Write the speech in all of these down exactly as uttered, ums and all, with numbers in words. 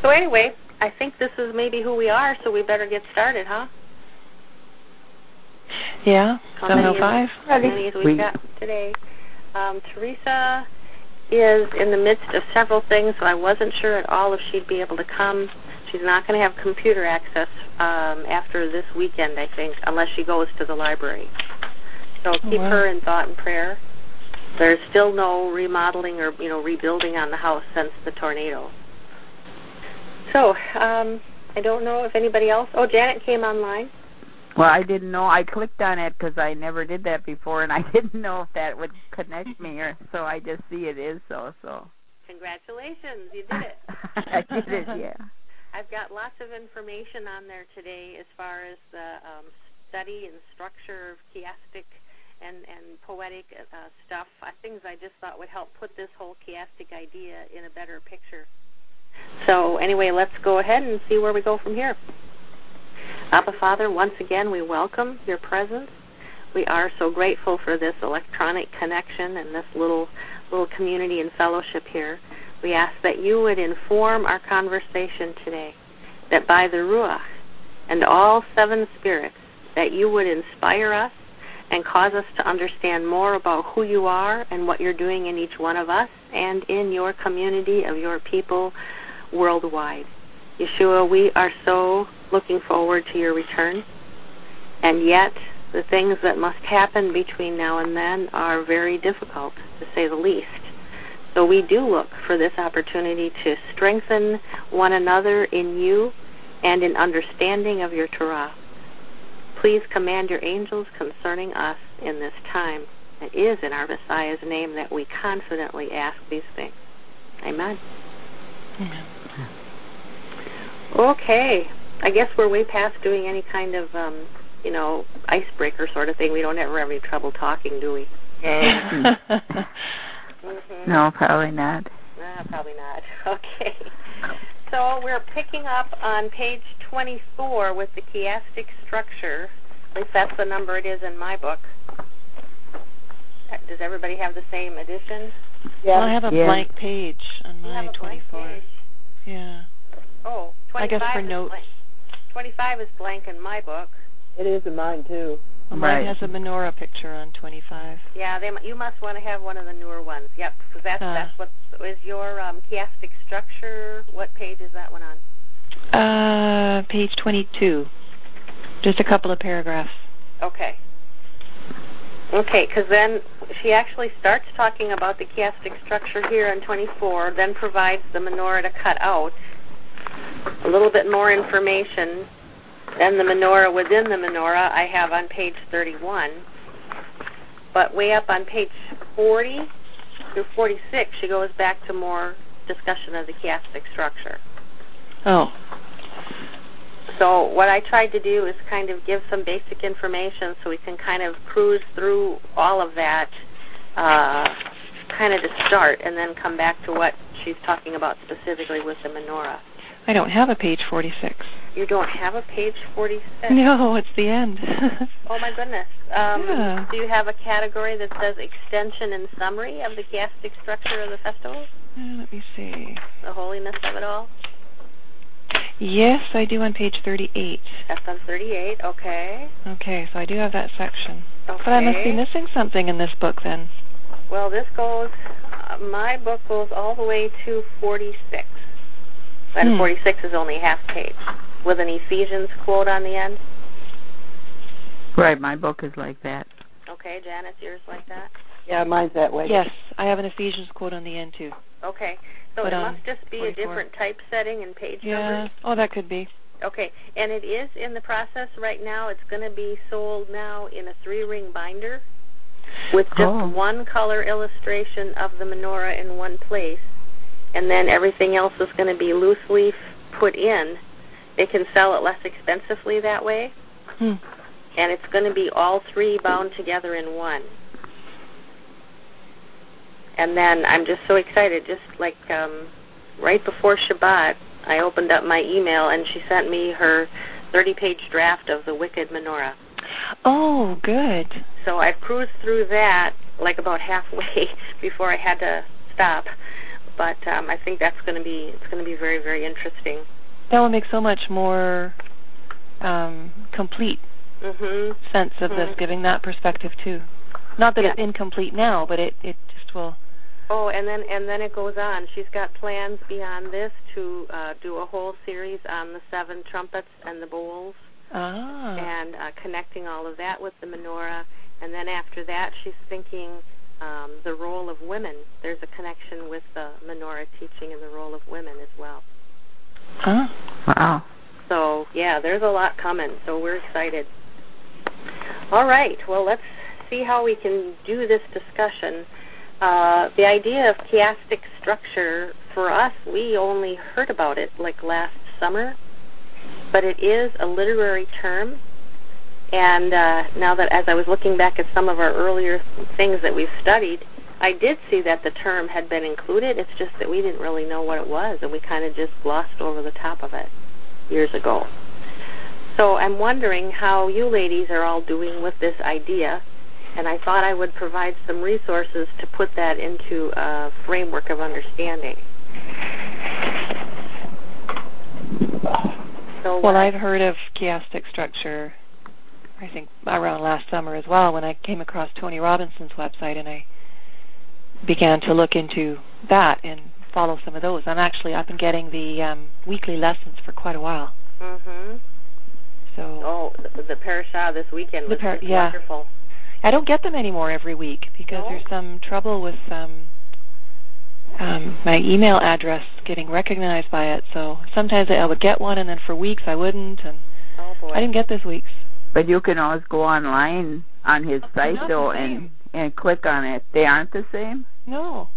So anyway, I think this is maybe who we are, so we better get started, huh? Yeah, seven oh five. How many as we've got today. Um, Teresa is in the midst of several things, so I wasn't sure at all if she'd be able to come. She's not going to have computer access um, after this weekend, I think, unless she goes to the library. So keep oh, wow. her in thought and prayer. There's still no remodeling or, you know, rebuilding on the house since the tornado. So, um, I don't know if anybody else... Oh, Janet came online. Well, I didn't know. I clicked on it because I never did that before, and I didn't know if that would connect me, or so I just see it is so. So. Congratulations, you did it. I did it, yeah. I've got lots of information on there today as far as the um, study and structure of chiastic and, and poetic uh, stuff, uh, things I just thought would help put this whole chiastic idea in a better picture. So anyway, let's go ahead and see where we go from here. Abba Father, once again, we welcome your presence. We are so grateful for this electronic connection and this little little community and fellowship here. We ask that you would inform our conversation today, that by the Ruach and all seven spirits, that you would inspire us and cause us to understand more about who you are and what you're doing in each one of us and in your community of your people worldwide. Yeshua, we are so looking forward to your return, and yet the things that must happen between now and then are very difficult, to say the least. So we do look for this opportunity to strengthen one another in you and in understanding of your Torah. Please command your angels concerning us in this time. It is in our Messiah's name that we confidently ask these things. Amen. Amen. Okay. I guess we're way past doing any kind of, um, you know, icebreaker sort of thing. We don't ever have any trouble talking, do we? Mm-hmm. No, probably not. No, probably not. Okay. So we're picking up on page twenty-four with the chiastic structure. At least that's the number it is in my book. Does everybody have the same edition? Yeah. Well, I have a yeah. blank page on you my have a twenty-four. Blank page. Yeah. Oh, twenty-five I guess for is notes. Blank. twenty-five is blank in my book. It is in mine, too. Well, right. Mine has a menorah picture on twenty-five. Yeah, they, you must want to have one of the newer ones. Yep, because that's, Uh. that's what is your um, chiastic structure. What page is that one on? Uh, page twenty-two. Just a couple of paragraphs. Okay. Okay, because then she actually starts talking about the chiastic structure here on twenty-four, then provides the menorah to cut out, a little bit more information. Then the menorah within the menorah I have on page thirty-one. But way up on page forty through forty-six, she goes back to more discussion of the chiastic structure. Oh. So what I tried to do is kind of give some basic information so we can kind of cruise through all of that uh, kind of to start and then come back to what she's talking about specifically with the menorah. I don't have a page forty-six. You don't have a page forty-six? No, it's the end. Oh, my goodness. Um, Yeah. Do you have a category that says extension and summary of the chiastic structure of the festival? Uh, let me see. The holiness of it all? Yes, I do on page thirty-eight. That's on thirty-eight, okay. Okay, so I do have that section. Okay. But I must be missing something in this book then. Well, this goes, uh, my book goes all the way to forty-six. And Hmm. forty-six is only half page, with an Ephesians quote on the end. Right, my book is like that. Okay, Janet's yours like that? Yeah, mine's that way. Yes, I have an Ephesians quote on the end too. Okay, so But it on must just be forty-four. a different typesetting and page Yeah. numbers? Oh, that could be. Okay, and it is in the process right now. It's going to be sold now in a three-ring binder with just Oh. one color illustration of the menorah in one place, and then everything else is going to be loose leaf put in. They can sell it less expensively that way, Hmm. and it's going to be all three bound together in one. And then I'm just so excited, just like um, right before Shabbat, I opened up my email and she sent me her thirty-page draft of the Wicked Menorah. Oh, good. So I cruised through that like about halfway before I had to stop. but um, I think that's going to be it's going to be very, very interesting. That will make so much more um, complete Mm-hmm. sense of mm-hmm. this, giving that perspective too. Not that yeah. it's incomplete now, but it, it just will. Oh, and then and then it goes on. She's got plans beyond this to uh, do a whole series on the seven trumpets and the bowls, Ah. and uh, connecting all of that with the menorah. And then after that, she's thinking um, the role of women. There's a connection with the menorah teaching and the role of women as well. Huh? Wow. So, yeah, there's a lot coming, so we're excited. All right, well, let's see how we can do this discussion. Uh, the idea of chiastic structure, for us, we only heard about it like last summer, but it is a literary term. And uh, now that as I was looking back at some of our earlier things that we've studied, I did see that the term had been included. It's just that we didn't really know what it was, and we kind of just glossed over the top of it years ago. So I'm wondering how you ladies are all doing with this idea, and I thought I would provide some resources to put that into a framework of understanding. So Well, I've heard of chiastic structure, I think, around last summer as well, when I came across Tony Robinson's website, and I began to look into that and follow some of those. I'm actually, I've been getting the um, weekly lessons for quite a while. Mm-hmm. So Oh, the, the parashah this weekend was The par- just yeah. wonderful. I don't get them anymore every week because No? there's some trouble with um, um, my email address getting recognized by it. So sometimes I would get one, and then for weeks I wouldn't, and Oh, boy. I didn't get this week's. But you can always go online on his They're site, not though, the and, same. and click on it. They aren't the same? No.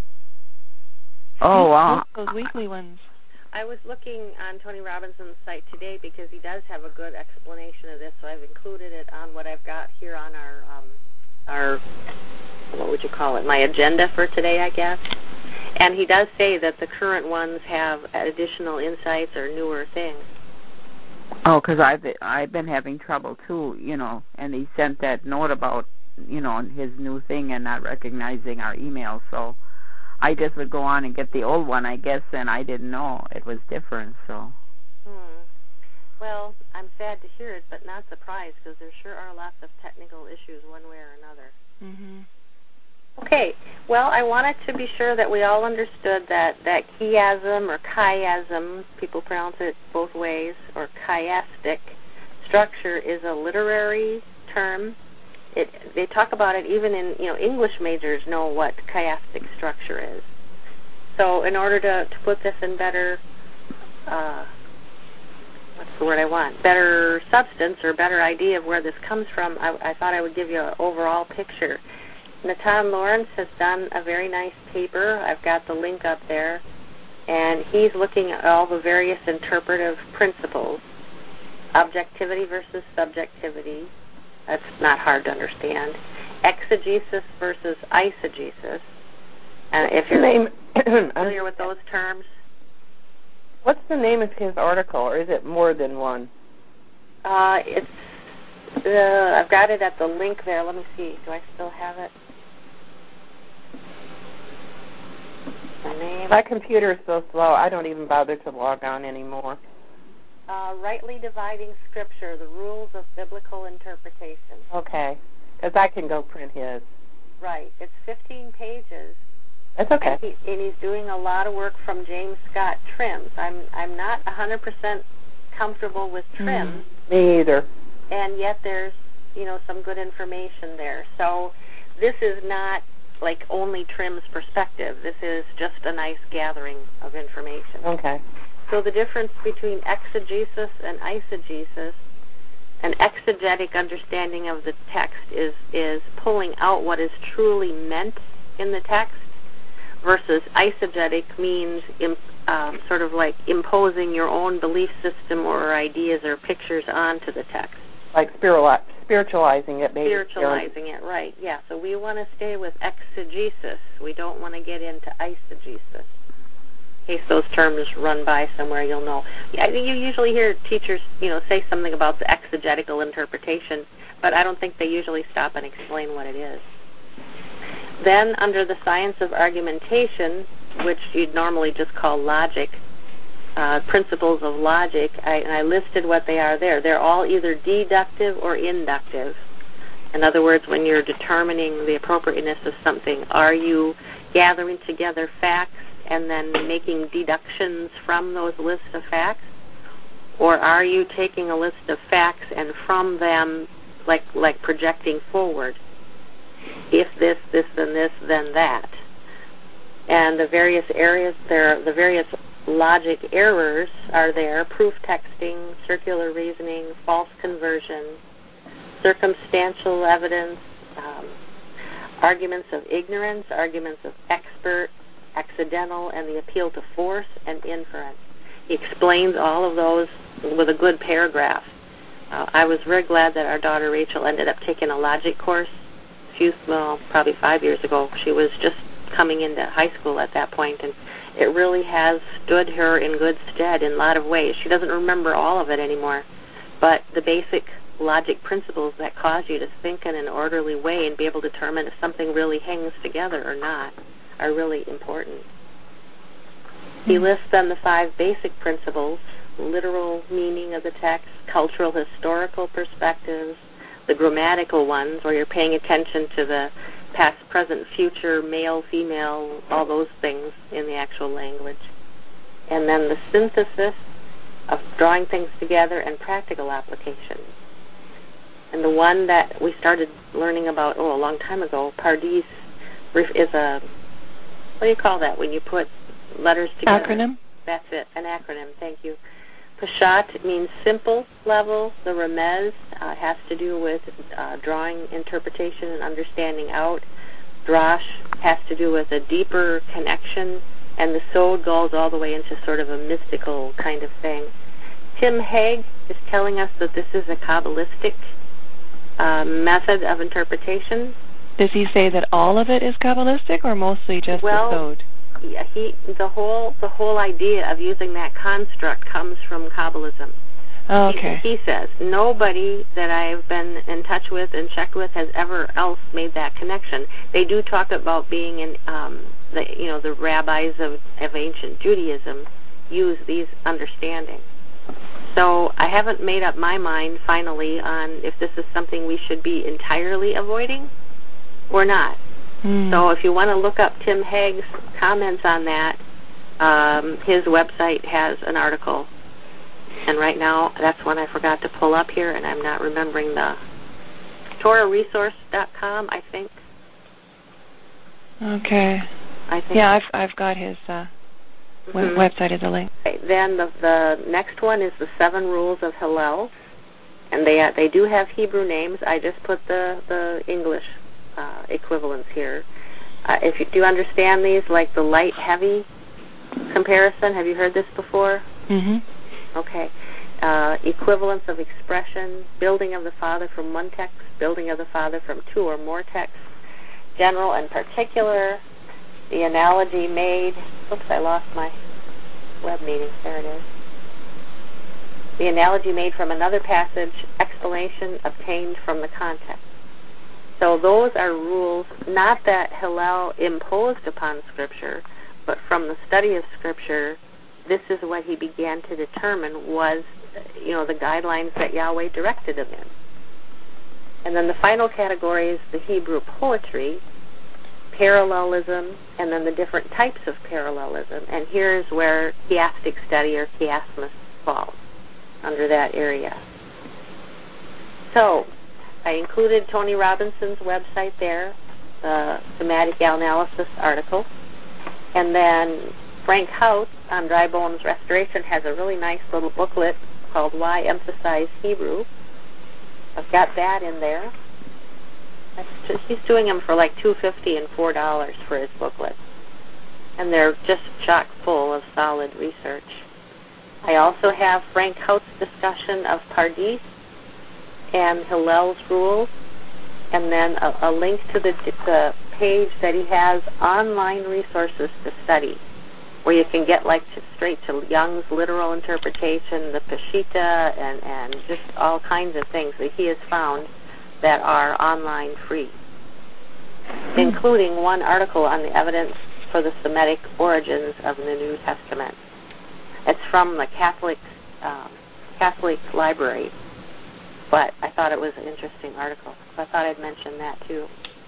Oh, These- wow. Those weekly ones. I was looking on Tony Robinson's site today because he does have a good explanation of this, so I've included it on what I've got here on our, um, our, what would you call it, my agenda for today, I guess. And he does say that the current ones have additional insights or newer things. Oh, because I've, I've been having trouble, too, you know, and he sent that note about, you know, his new thing and not recognizing our email, so I just would go on and get the old one, I guess, and I didn't know it was different, so. Hmm. Well, I'm sad to hear it, but not surprised, because there sure are lots of technical issues one way or another. Mm-hmm. Okay, well, I wanted to be sure that we all understood that, that chiasm or chiasm, people pronounce it both ways, or chiastic structure is a literary term. It, they talk about it even in, you know, English majors know what chiastic structure is. So in order to, to put this in better, uh, what's the word I want, better substance or better idea of where this comes from, I, I thought I would give you an overall picture. Natan Lawrence has done a very nice paper. I've got the link up there. And he's looking at all the various interpretive principles. Objectivity versus subjectivity. That's not hard to understand. Exegesis versus eisegesis. And if you're name? familiar with those terms, What's the name of his article, or is it more than one? uh, it's, uh, I've got it at the link there. Let me see. Do I still have it? The name? My computer is so slow, I don't even bother to log on anymore. Uh, rightly dividing Scripture, the rules of biblical interpretation. Okay, because I can go print his. Right. It's fifteen pages. That's okay. And, he, and he's doing a lot of work from James Scott Trims. I'm I'm not one hundred percent comfortable with Trims, Mm. Me either. and yet there's, you know, some good information there. So this is not like only Trims' perspective. This is just a nice gathering of information. Okay. So the difference between exegesis and eisegesis, an exegetic understanding of the text is, is pulling out what is truly meant in the text, versus eisegetic means im, um, sort of like imposing your own belief system or ideas or pictures onto the text. Like spirituali- spiritualizing it, maybe. Spiritualizing it, right, yeah. So we want to stay with exegesis. We don't want to get into eisegesis. In case those terms run by somewhere, you'll know. Yeah, I think you usually hear teachers, you know, say something about the exegetical interpretation, but I don't think they usually stop and explain what it is. Then, under the science of argumentation, which you'd normally just call logic, uh, principles of logic, I, and I listed what they are there. They're all either deductive or inductive. In other words, when you're determining the appropriateness of something, are you gathering together facts and then making deductions from those lists of facts? Or are you taking a list of facts and from them, like like projecting forward? If this, this, then this, then that. And the various areas there, the various logic errors are there: proof texting, circular reasoning, false conversion, circumstantial evidence, um, arguments of ignorance, arguments of expert, accidental, and the appeal to force and inference. He explains all of those with a good paragraph. Uh, I was very glad that our daughter Rachel ended up taking a logic course a few, well, probably five years ago. She was just coming into high school at that point, and it really has stood her in good stead in a lot of ways. She doesn't remember all of it anymore, but the basic logic principles that cause you to think in an orderly way and be able to determine if something really hangs together or not are really important. He lists then the five basic principles: literal meaning of the text, cultural historical perspectives, the grammatical ones where you're paying attention to the past, present, future, male, female, all those things in the actual language. And then the synthesis of drawing things together and practical applications. And the one that we started learning about, oh, a long time ago, Pardis, is a, what do you call that when you put letters together? Acronym? That's it, an acronym, thank you. Peshat means simple level. The Remez uh, has to do with uh, drawing interpretation and understanding out. Drash has to do with a deeper connection. And the Sod goes all the way into sort of a mystical kind of thing. Tim Hegg is telling us that this is a Kabbalistic uh, method of interpretation. Does he say that all of it is Kabbalistic or mostly just well, the Sod? Yeah, he the whole the whole idea of using that construct comes from Kabbalism. Oh, okay. He, he says nobody that I've been in touch with and checked with has ever else made that connection. They do talk about being in um, the you know the rabbis of, of ancient Judaism use these understandings. So I haven't made up my mind finally on if this is something we should be entirely avoiding or not. Mm. So if you want to look up Tim Hagg's comments on that, um, his website has an article. And right now, that's one I forgot to pull up here, and I'm not remembering the Torah Resource dot com, I think. Okay. I think. Yeah, I've I've got his uh, mm-hmm. website as a link. Then the the next one is the Seven Rules of Hillel, and they uh, they do have Hebrew names. I just put the the English uh, equivalents here. Uh, if you do you understand these, like the light-heavy comparison, have you heard this before? Mm-hmm. Okay. Uh, equivalence of expression, building of the Father from one text, building of the Father from two or more texts, general and particular, the analogy made, oops, I lost my web meeting, there it is. The analogy made from another passage, explanation obtained from the context. So those are rules, not that Hillel imposed upon Scripture, but from the study of Scripture, this is what he began to determine was, you know, the guidelines that Yahweh directed him in. And then the final category is the Hebrew poetry, parallelism, and then the different types of parallelism. And here's where chiastic study or chiasmus falls under that area. So I included Tony Robinson's website there, the thematic analysis article, and then Frank House on Dry Bones Restoration has a really nice little booklet called Why Emphasize Hebrew. I've got that in there. Just, he's doing them for like two dollars and fifty cents and four dollars for his booklet. And they're just chock full of solid research. I also have Frank House's discussion of Pardis and Hillel's rules, and then a, a link to the, the page that he has online resources to study, where you can get like to, straight to Young's literal interpretation, the Peshitta, and, and just all kinds of things that he has found that are online free, including one article on the evidence for the Semitic origins of the New Testament. It's from the Catholic um, Catholic Library, but I thought it was an interesting article. So I thought I'd mention that too.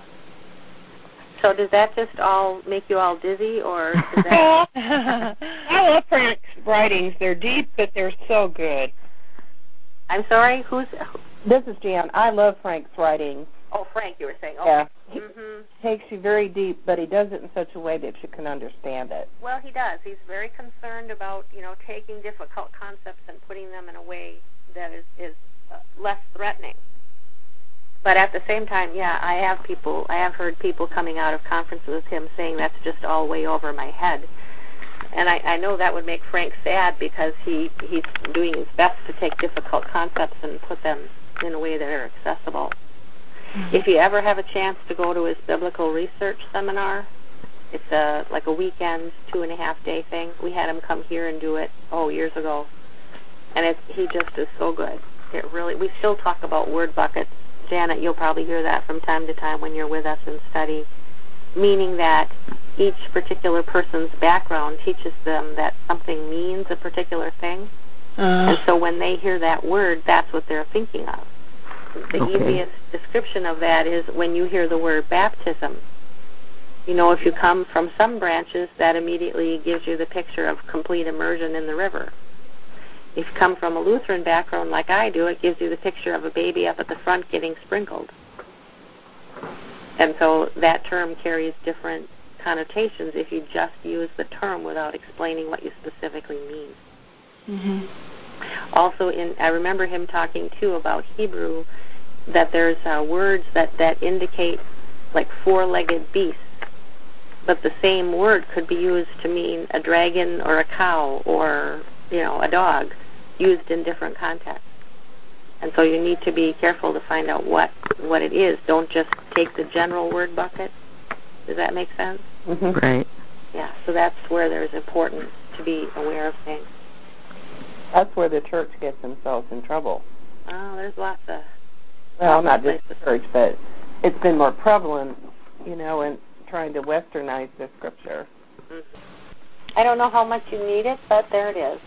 So does that just all make you all dizzy, or does that... I love Frank's writings. They're deep, but they're so good. I'm sorry, who's... This is Jan. I love Frank's writings. Oh, Frank, you were saying. Okay. Yeah. He mm-hmm. takes you very deep, but he does it in such a way that you can understand it. Well, he does. He's very concerned about, you know, taking difficult concepts and putting them in a way that is, is uh, less threatening. But at the same time, yeah, I have people, I have heard people coming out of conferences with him saying that's just all way over my head. And I, I know that would make Frank sad because he, he's doing his best to take difficult concepts and put them in a way that are accessible. Mm-hmm. If you ever have a chance to go to his biblical research seminar, it's a, like a weekend, two and a half day thing. We had him come here and do it, oh, years ago. And it, he just is so good. It really, we still talk about word buckets. Janet, you'll probably hear that from time to time when you're with us in study, meaning that each particular person's background teaches them that something means a particular thing. Uh. And so when they hear that word, that's what they're thinking of. The okay. easiest description of that is when you hear the word baptism. You know, if you come from some branches, that immediately gives you the picture of complete immersion in the river. If you come from a Lutheran background like I do, it gives you the picture of a baby up at the front getting sprinkled. And so that term carries different connotations if you just use the term without explaining what you specifically mean. Mm-hmm. Also, in I remember him talking, too, about Hebrew, that there's uh, words that, that indicate like four-legged beasts, but the same word could be used to mean a dragon or a cow or, you know, a dog, used in different contexts. And so you need to be careful to find out what, what it is. Don't just take the general word bucket. Does that make sense? Mm-hmm. Right. Yeah, so that's where there's importance to be aware of things. That's where the church gets themselves in trouble. Oh, there's lots of... Well, not just the church, but it's been more prevalent, you know, in trying to westernize the scripture. Mm-hmm. I don't know how much you need it, but there it is.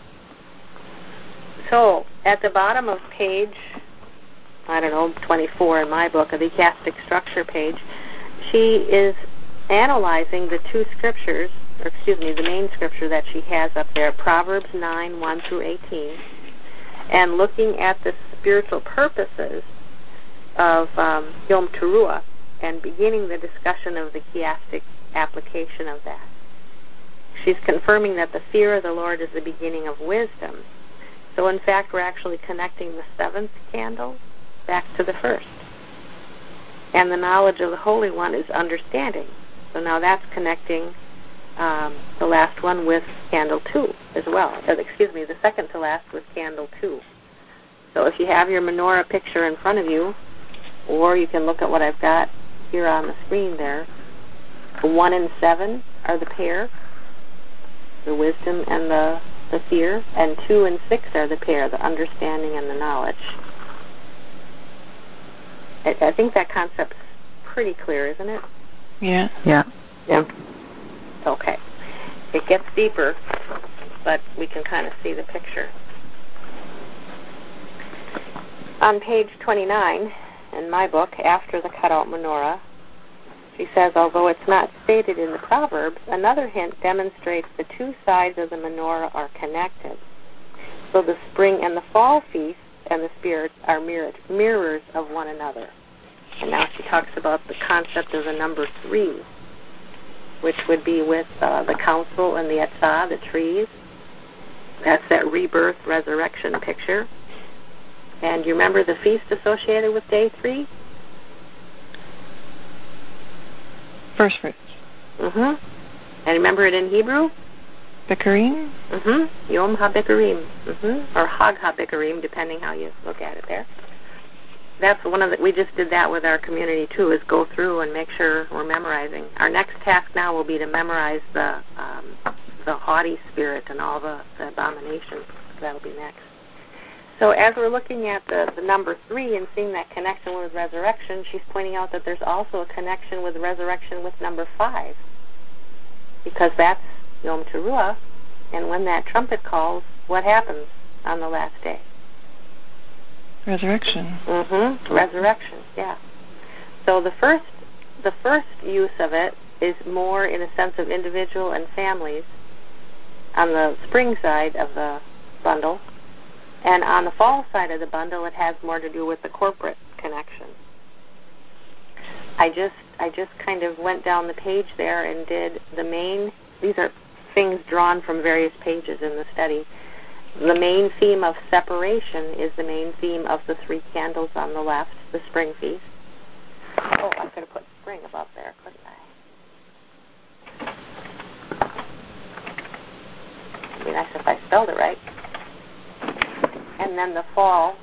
So, at the bottom of page, I don't know, twenty-four in my book, of the chiastic structure page, she is analyzing the two scriptures, or excuse me, the main scripture that she has up there, Proverbs nine, one through eighteen, and looking at the spiritual purposes of um, Yom Teruah, and beginning the discussion of the chiastic application of that. She's confirming that the fear of the Lord is the beginning of wisdom. So in fact, we're actually connecting the seventh candle back to the first. And the knowledge of the Holy One is understanding. So now that's connecting um, the last one with candle two as well. Uh, excuse me, the second to last with candle two. So if you have your menorah picture in front of you, or you can look at what I've got here on the screen there, the one and seven are the pair, the wisdom and the the fear, and two and six are the pair, the understanding and the knowledge. I, I think that concept's pretty clear, isn't it? Yeah. Yeah. Yeah. Okay. It gets deeper, but we can kind of see the picture. On page twenty-nine in my book, after the cutout menorah, she says, although it's not stated in the Proverbs, another hint demonstrates the two sides of the menorah are connected. So the spring and the fall feasts and the spirits are mirrored, mirrors of one another. And now she talks about the concept of the number three, which would be with uh, the council and the etzah, the trees. That's that rebirth, resurrection picture. And you remember the feast associated with day three? First fruits. Mm-hmm. And remember it in Hebrew? Bikurim? Mm-hmm. Yom HaBikurim. Mm-hmm. Or Hag HaBikurim, depending how you look at it there. That's one of the, we just did that with our community too, is go through and make sure we're memorizing. Our next task now will be to memorize the um, the haughty spirit and all the, the abominations. That'll be next. So as we're looking at the, the number three and seeing that connection with resurrection, she's pointing out that there's also a connection with resurrection with number five. because that's Yom Teruah, and when that trumpet calls, what happens on the last day? Resurrection. Mm-hmm. Resurrection, yeah. So the first, the first use of it is more in a sense of individual and families on the spring side of the bundle, and on the fall side of the bundle, it has more to do with the corporate connection. I just, I just kind of went down the page there and did the main. These are things drawn from various pages in the study. The main theme of separation is the main theme of the three candles on the left, the spring feast. Oh, I could have put spring above there, couldn't I? It'd be nice if I spelled it right. And then the fall,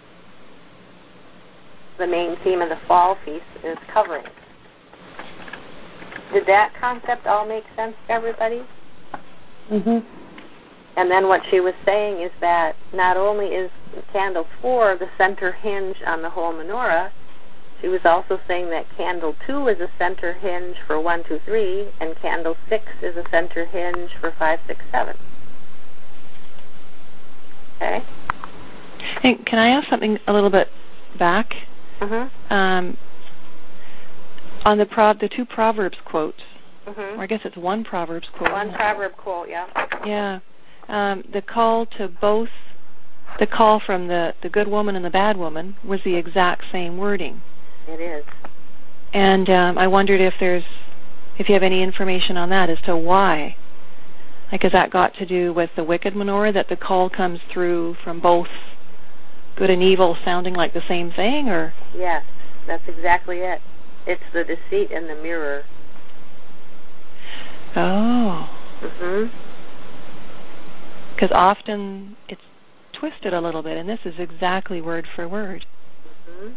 the main theme of the fall feast is covering. Did that concept all make sense to everybody? Mm-hmm. And then what she was saying is that not only is candle four the center hinge on the whole menorah, she was also saying that candle two is a center hinge for one, two, three, and candle six is a center hinge for five, six, seven. Okay? Hey, can I ask something a little bit back? Mm-hmm. Um, on the pro- the two Proverbs quotes, Mm-hmm. or I guess it's one Proverbs quote. One proverb quote, yeah. Yeah. Um, the call to both, the call from the, the good woman and the bad woman was the exact same wording. It is. And um, I wondered if there's, if you have any information on that as to why. Like, has that got to do with the wicked menorah, that the call comes through from both good and evil sounding like the same thing, or? Yes, that's exactly it. It's the deceit in the mirror. Oh. Mm-hmm. Because often it's twisted a little bit, and this is exactly word for word. Mm-hmm.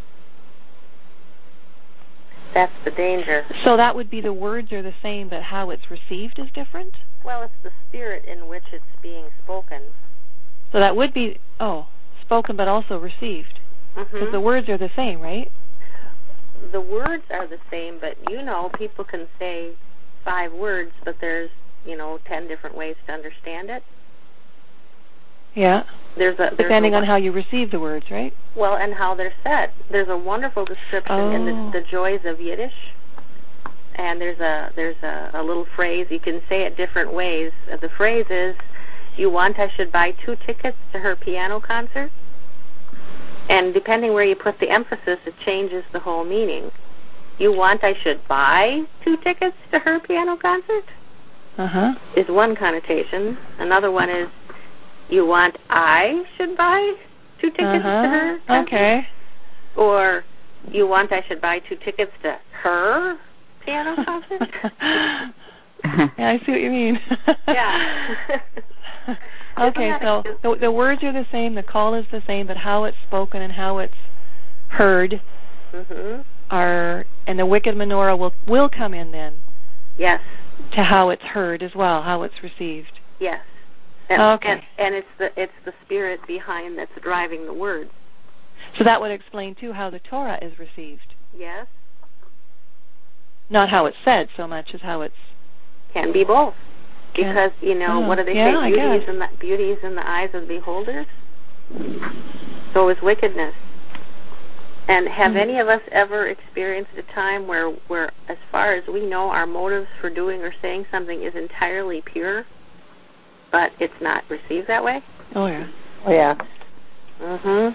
That's the danger. So that would be the words are the same, but how it's received is different? Well, it's the spirit in which it's being spoken. So that would be, oh, spoken but also received. Because Mm-hmm. the words are the same, right? The words are the same, but you know, people can say five words, but there's, you know, ten different ways to understand it. Yeah. There's a there's Depending a, on how you receive the words, right? well, and how they're said. There's a wonderful description Oh. in the, the joys of Yiddish, and there's a there's a, a little phrase. You can say it different ways. Uh, The phrase is, "You want I should buy two tickets to her piano concert?" And depending where you put the emphasis, it changes the whole meaning. You want I should buy two tickets to her piano concert? Uh-huh. Is one connotation. Another one is, you want I should buy two tickets Uh-huh. to her concert? Okay. Or, you want I should buy two tickets to her piano concert? Yeah, I see what you mean. Yeah. Okay, Isn't so that the, the words are the same, the call is the same, but how it's spoken and how it's heard Mm-hmm. are, and the wicked menorah will will come in then Yes. to how it's heard as well, how it's received. Yes. And, Okay. And, and it's the it's the spirit behind that's driving the words. So that would explain too how the Torah is received. Yes. Not how it's said so much as how it's. Can be both. Can- Because, you know, Oh, what do they yeah, say? I Beauty guess. is, in the, beauty is in the eyes of the beholders. So is wickedness. And have Hmm. any of us ever experienced a time where, where, as far as we know, our motives for doing or saying something is entirely pure, but it's not received that way? Oh yeah. Oh, yeah. Mm-hmm.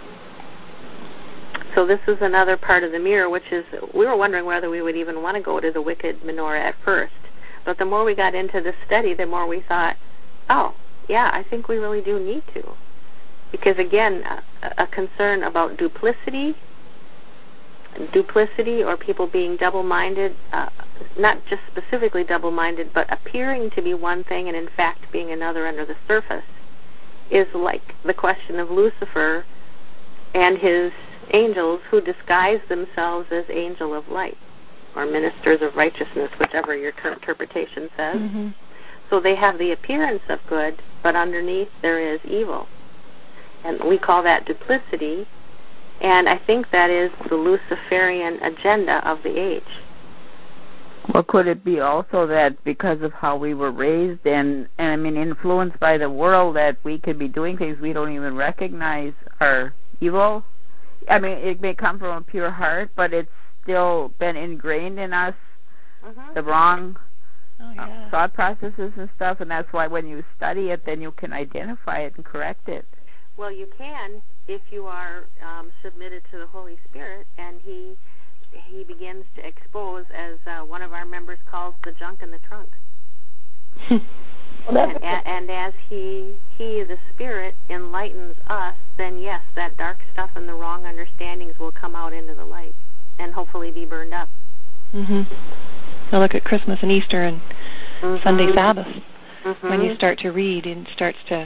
So this is another part of the mirror, which is, we were wondering whether we would even want to go to the wicked menorah at first. But the more we got into this study, the more we thought, oh, yeah, I think we really do need to. Because again, a, a concern about duplicity, duplicity or people being double-minded, uh, not just specifically double-minded, but appearing to be one thing and in fact being another under the surface, is like the question of Lucifer and his angels who disguise themselves as angel of light or ministers of righteousness, whichever your ter- interpretation says. Mm-hmm. So they have the appearance of good, but underneath there is evil. And we call that duplicity, and I think that is the Luciferian agenda of the age. Well, could it be also that because of how we were raised and, and I mean, influenced by the world, that we could be doing things we don't even recognize are evil? I mean, it may come from a pure heart, but it's still been ingrained in us, Mm-hmm. the wrong Oh, uh, yeah. thought processes and stuff, and that's why when you study it, then you can identify it and correct it. Well, you can if you are um, submitted to the Holy Spirit, and He He begins to expose, as uh, one of our members calls, the junk in the trunk. Well, that's And, and, and as He He, the Spirit, enlightens us, then yes, that dark stuff and the wrong understandings will come out into the light, and hopefully be burned up. Mm-hmm. So look at Christmas and Easter and Mm-hmm. Sunday Sabbath. Mm-hmm. When you start to read, it starts to,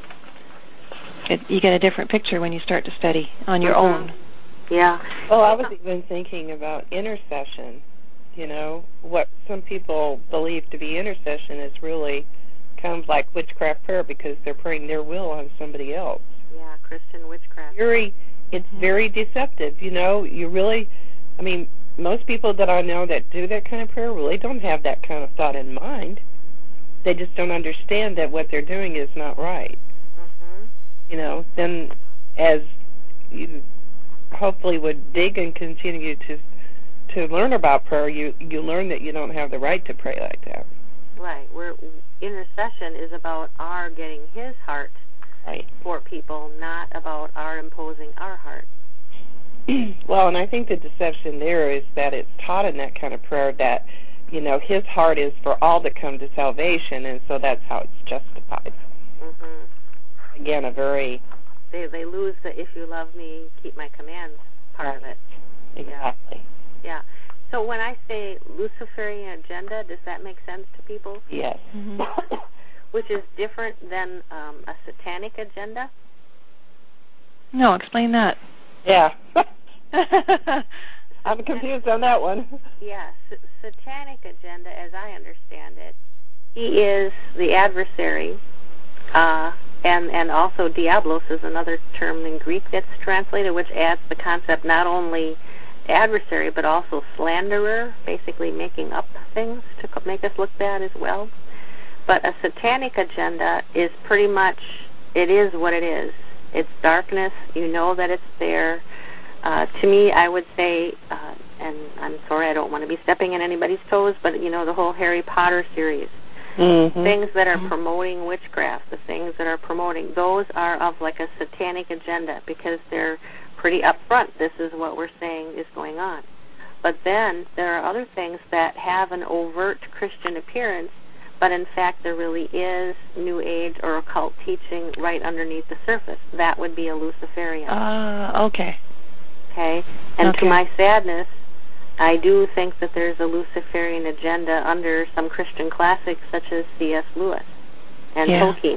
it, you get a different picture when you start to study on your Mhm. own. Yeah. Well, I was even thinking about intercession. You know, what some people believe to be intercession is really kind of like witchcraft prayer because they're praying their will on somebody else. Yeah, Christian witchcraft. Very, it's Mhm. very deceptive. You know, you really, I mean, most people that I know that do that kind of prayer really don't have that kind of thought in mind. They just don't understand that what they're doing is not right. Mm-hmm. You know, then as you hopefully would dig and continue to to learn about prayer, you you learn that you don't have the right to pray like that. Right. We're, intercession is about our getting His heart Right. for people, not about our imposing our heart. Well, and I think the deception there is that it's taught in that kind of prayer that, you know, His heart is for all to come to salvation, and so that's how it's justified. Mm-hmm. Again, a very They they lose the "if you love me, keep my commands" part of it. exactly. Yeah. So when I say Luciferian agenda, does that make sense to people? Yes. Mm-hmm. Which is different than um, a satanic agenda? No, explain that. Yeah. I'm confused on that one. Yes. Yeah, satanic agenda, as I understand it, he is the adversary, uh, and and also diablos is another term in Greek that's translated, which adds the concept not only adversary but also slanderer, basically making up things to make us look bad as well. But a satanic agenda is pretty much, it is what it is. It's darkness. You know that it's there. Uh, to me, I would say, uh, and I'm sorry, I don't want to be stepping in anybody's toes, but, you know, the whole Harry Potter series, Mm-hmm. things that are promoting witchcraft, the things that are promoting, those are of like a satanic agenda because they're pretty upfront. This is what we're saying is going on. But then there are other things that have an overt Christian appearance, but in fact there really is New Age or occult teaching right underneath the surface. That would be a Luciferian. Ah, uh, okay. Okay? And Okay. to my sadness, I do think that there's a Luciferian agenda under some Christian classics such as C S Lewis and Yeah. Tolkien.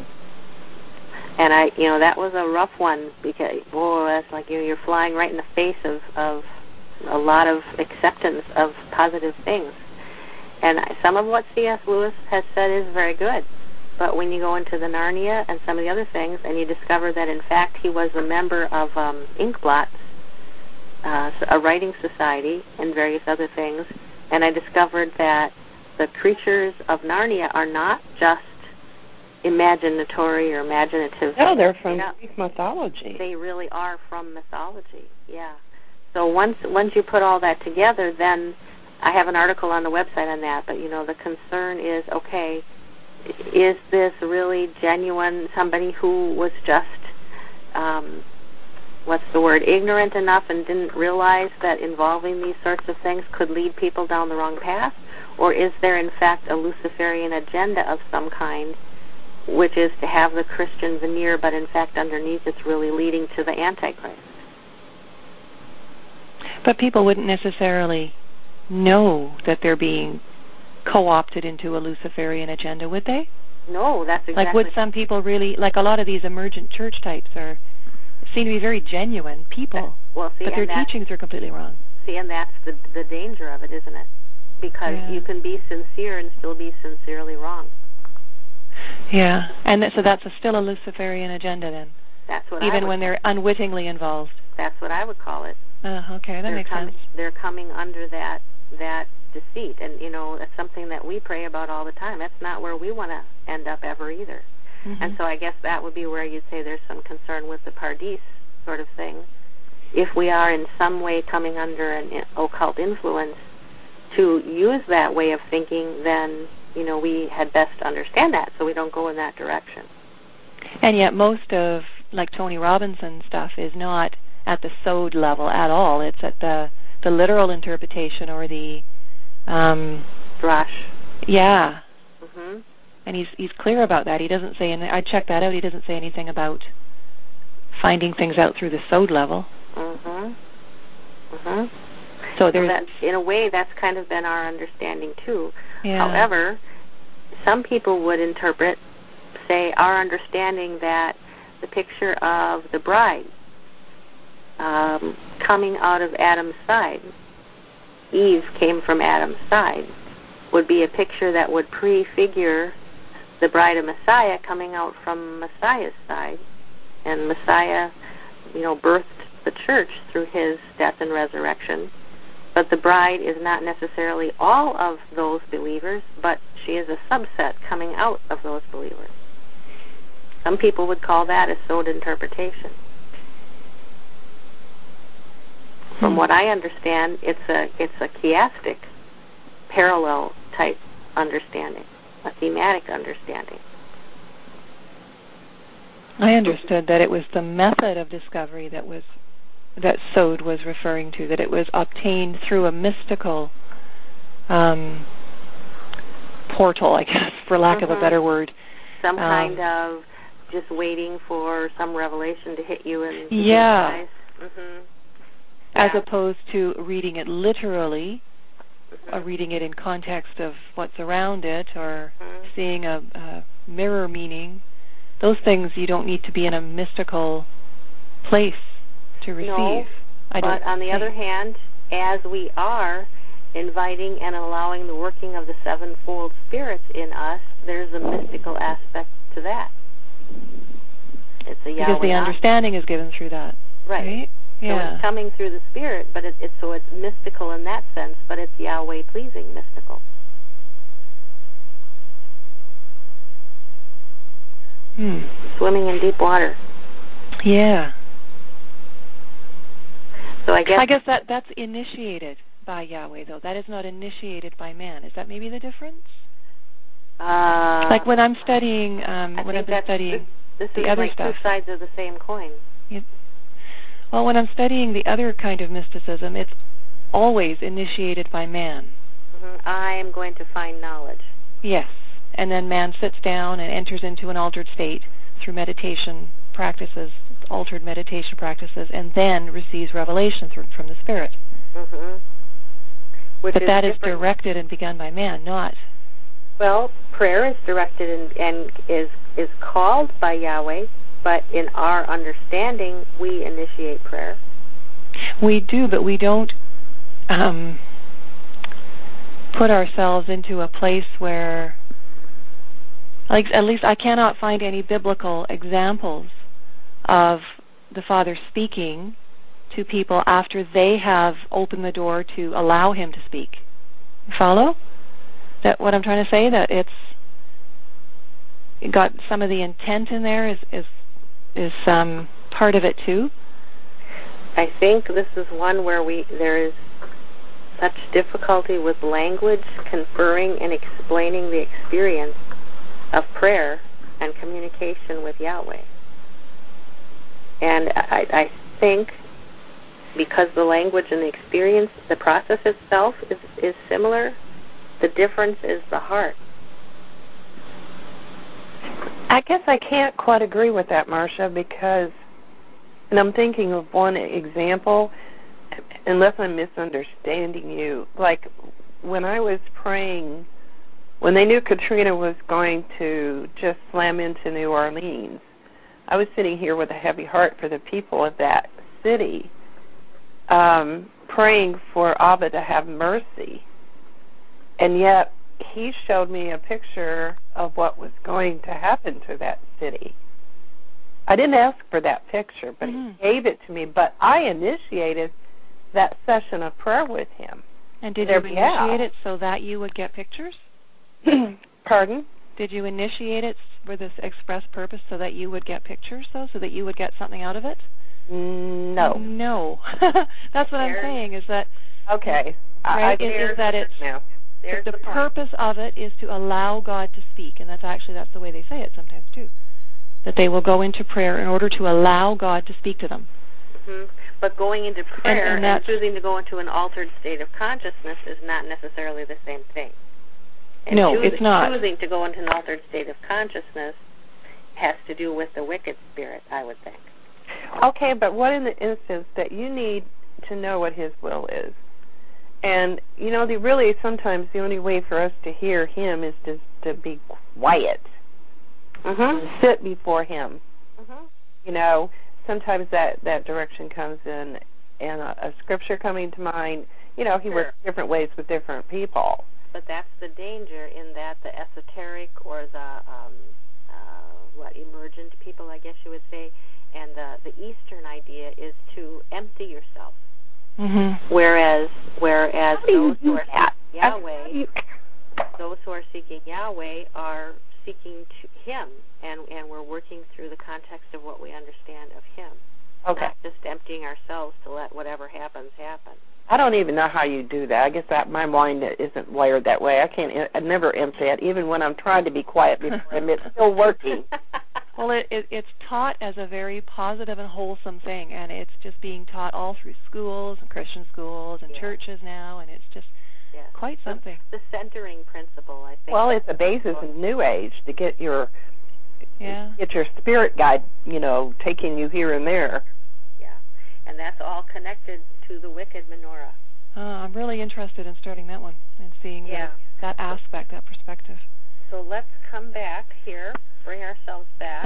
And I, you know, that was a rough one because, boy, that's like you know, you're flying right in the face of, of a lot of acceptance of positive things. And I, some of what C S Lewis has said is very good. But when you go into the Narnia and some of the other things and you discover that, in fact, he was a member of um, Inkblot, uh, a writing society, and various other things, and I discovered that the creatures of Narnia are not just imaginatory or imaginative. No, they're from Yeah. Greek mythology. They really are from mythology, yeah. So once once you put all that together, then I have an article on the website on that, but, you know, the concern is, okay, is this really genuine, somebody who was just, um, what's the word, ignorant enough and didn't realize that involving these sorts of things could lead people down the wrong path? Or is there, in fact, a Luciferian agenda of some kind, which is to have the Christian veneer, but in fact underneath it's really leading to the Antichrist? But people wouldn't necessarily know that they're being co-opted into a Luciferian agenda, would they? No, that's exactly... Like, would some people really, like a lot of these emergent church types are, seem to be very genuine people, well, see, but their and that, teachings are completely wrong. See, and that's the, the danger of it, isn't it? Because Yeah. you can be sincere and still be sincerely wrong. Yeah, and that, so that's a, still a Luciferian agenda then, That's what I even would, when they're unwittingly involved. That's what I would call it. Uh, okay, that they're makes com- sense. They're coming under that that deceit. And, you know, that's something that we pray about all the time. That's not where we want to end up ever either. Mm-hmm. And so I guess that would be where you'd say there's some concern with the Pardis sort of thing. If we are in some way coming under an occult influence to use that way of thinking, then, you know, we had best understand that so we don't go in that direction. And yet most of, like, Tony Robinson stuff is not at the sod level at all. It's at the, the literal interpretation or the... Um, Drash. Yeah. Mm-hmm. And he's he's clear about that. He doesn't say, and I checked that out, he doesn't say anything about finding things out through the sod level. Mm-hmm. Mm-hmm. So there's... So that, in a way, that's kind of been our understanding, too. Yeah. However, some people would interpret, say, our understanding that the picture of the bride um, coming out of Adam's side, Eve came from Adam's side, would be a picture that would prefigure the bride of Messiah coming out from Messiah's side. And Messiah, you know, birthed the church through his death and resurrection. But the bride is not necessarily all of those believers, but she is a subset coming out of those believers. Some people would call that a sod interpretation. From what I understand, it's a it's a chiastic, parallel type understanding, a thematic understanding. I understood that it was the method of discovery that was that sod was referring to, that it was obtained through a mystical um, portal, I guess, for lack mm-hmm. of a better word. Some um, kind of just waiting for some revelation to hit you in yeah. the eyes. Mm-hmm. As yeah. opposed to reading it literally, mm-hmm. or reading it in context of what's around it, or mm-hmm. seeing a, a mirror meaning. Those things you don't need to be in a mystical place to receive. No, I don't but on the think. other hand, as we are inviting and allowing the working of the sevenfold spirits in us, there's a mystical aspect to that. It's a Yahweh. Because the understanding is given through that. Right. right? So Yeah. it's coming through the spirit, but it, it's so it's mystical in that sense, but it's Yahweh pleasing mystical. Hmm. Swimming in deep water. Yeah. So I guess I guess that that's initiated by Yahweh, though. That is not initiated by man. Is that maybe the difference? uh, Like when I'm studying, um, I when think I've been that's, studying this, this the is other like stuff. two sides of the same coin. Well, when I'm studying the other kind of mysticism, it's always initiated by man. Mm-hmm. I am going to find knowledge. Yes. And then man sits down and enters into an altered state through meditation practices, altered meditation practices, and then receives revelation through, from the Spirit. Mm-hmm. Which But is that is different. directed and begun by man, not... Well, prayer is directed and, and is is called by Yahweh, but in our understanding, we initiate prayer. We do, but we don't um, put ourselves into a place where, like, at least I cannot find any biblical examples of the Father speaking to people after they have opened the door to allow him to speak. Follow? That what I'm trying to say? That it's got some of the intent in there is is is um, part of it too. I think this is one where we there is such difficulty with language conferring and explaining the experience of prayer and communication with Yahweh. And I, I think because the language and the experience, the process itself is, is similar, the difference is the heart. I guess I can't quite agree with that, Marcia, because, and I'm thinking of one example, unless I'm misunderstanding you, like when I was praying, when they knew Katrina was going to just slam into New Orleans, I was sitting here with a heavy heart for the people of that city, um, praying for Abba to have mercy. And yet, he showed me a picture of what was going to happen to that city. I didn't ask for that picture, but mm-hmm. he gave it to me. But I initiated that session of prayer with him. And did There- you yeah. initiate it so that you would get pictures? Pardon? Did you initiate it for this express purpose so that you would get pictures, though, so that you would get something out of it? No. No. That's what I'm There's- saying, is that Okay. I, I Right, is- There's is that the- it's now. There's the the point. purpose of it is to allow God to speak, and that's actually that's the way they say it sometimes too. That they will go into prayer in order to allow God to speak to them. hmm But going into prayer and and, that's- choosing to go into an altered state of consciousness is not necessarily the same thing. And No, choos- it's not. Choosing to go into an altered state of consciousness has to do with the wicked spirit, I would think. Okay, but what in the instance that you need to know what his will is? And, you know, the really sometimes the only way for us to hear him is to, to be quiet Mm-hmm. and sit before him. Mm-hmm. You know, sometimes that, that direction comes in and a, a scripture coming to mind. You know, he Sure. works different ways with different people. But that's the danger in that the esoteric or the, um, uh, what, emergent people, I guess you would say, and the, the Eastern idea is to empty yourself. Mm-hmm. Whereas, whereas How do you those do who are that? seeking How Yahweh, do you- those who are seeking Yahweh are seeking to Him, and and we're working through the context of what we understand of Him, Okay. not just emptying ourselves to let whatever happens happen. I don't even know how you do that. I guess that my mind isn't wired that way. I can't. I never empty it, even when I'm trying to be quiet before him. It's still working. Well, it, it, it's taught as a very positive and wholesome thing, and it's just being taught all through schools and Christian schools and Yeah. churches now, and it's just Yeah. quite something. The centering principle, I think. Well, it's a basis in New Age to get your Yeah. get your spirit guide, you know, taking you here and there. Yeah, and that's all connected to the wicked menorah. Uh, I'm really interested in starting that one and seeing Yeah. that, that aspect, that perspective. So let's come back here, bring ourselves back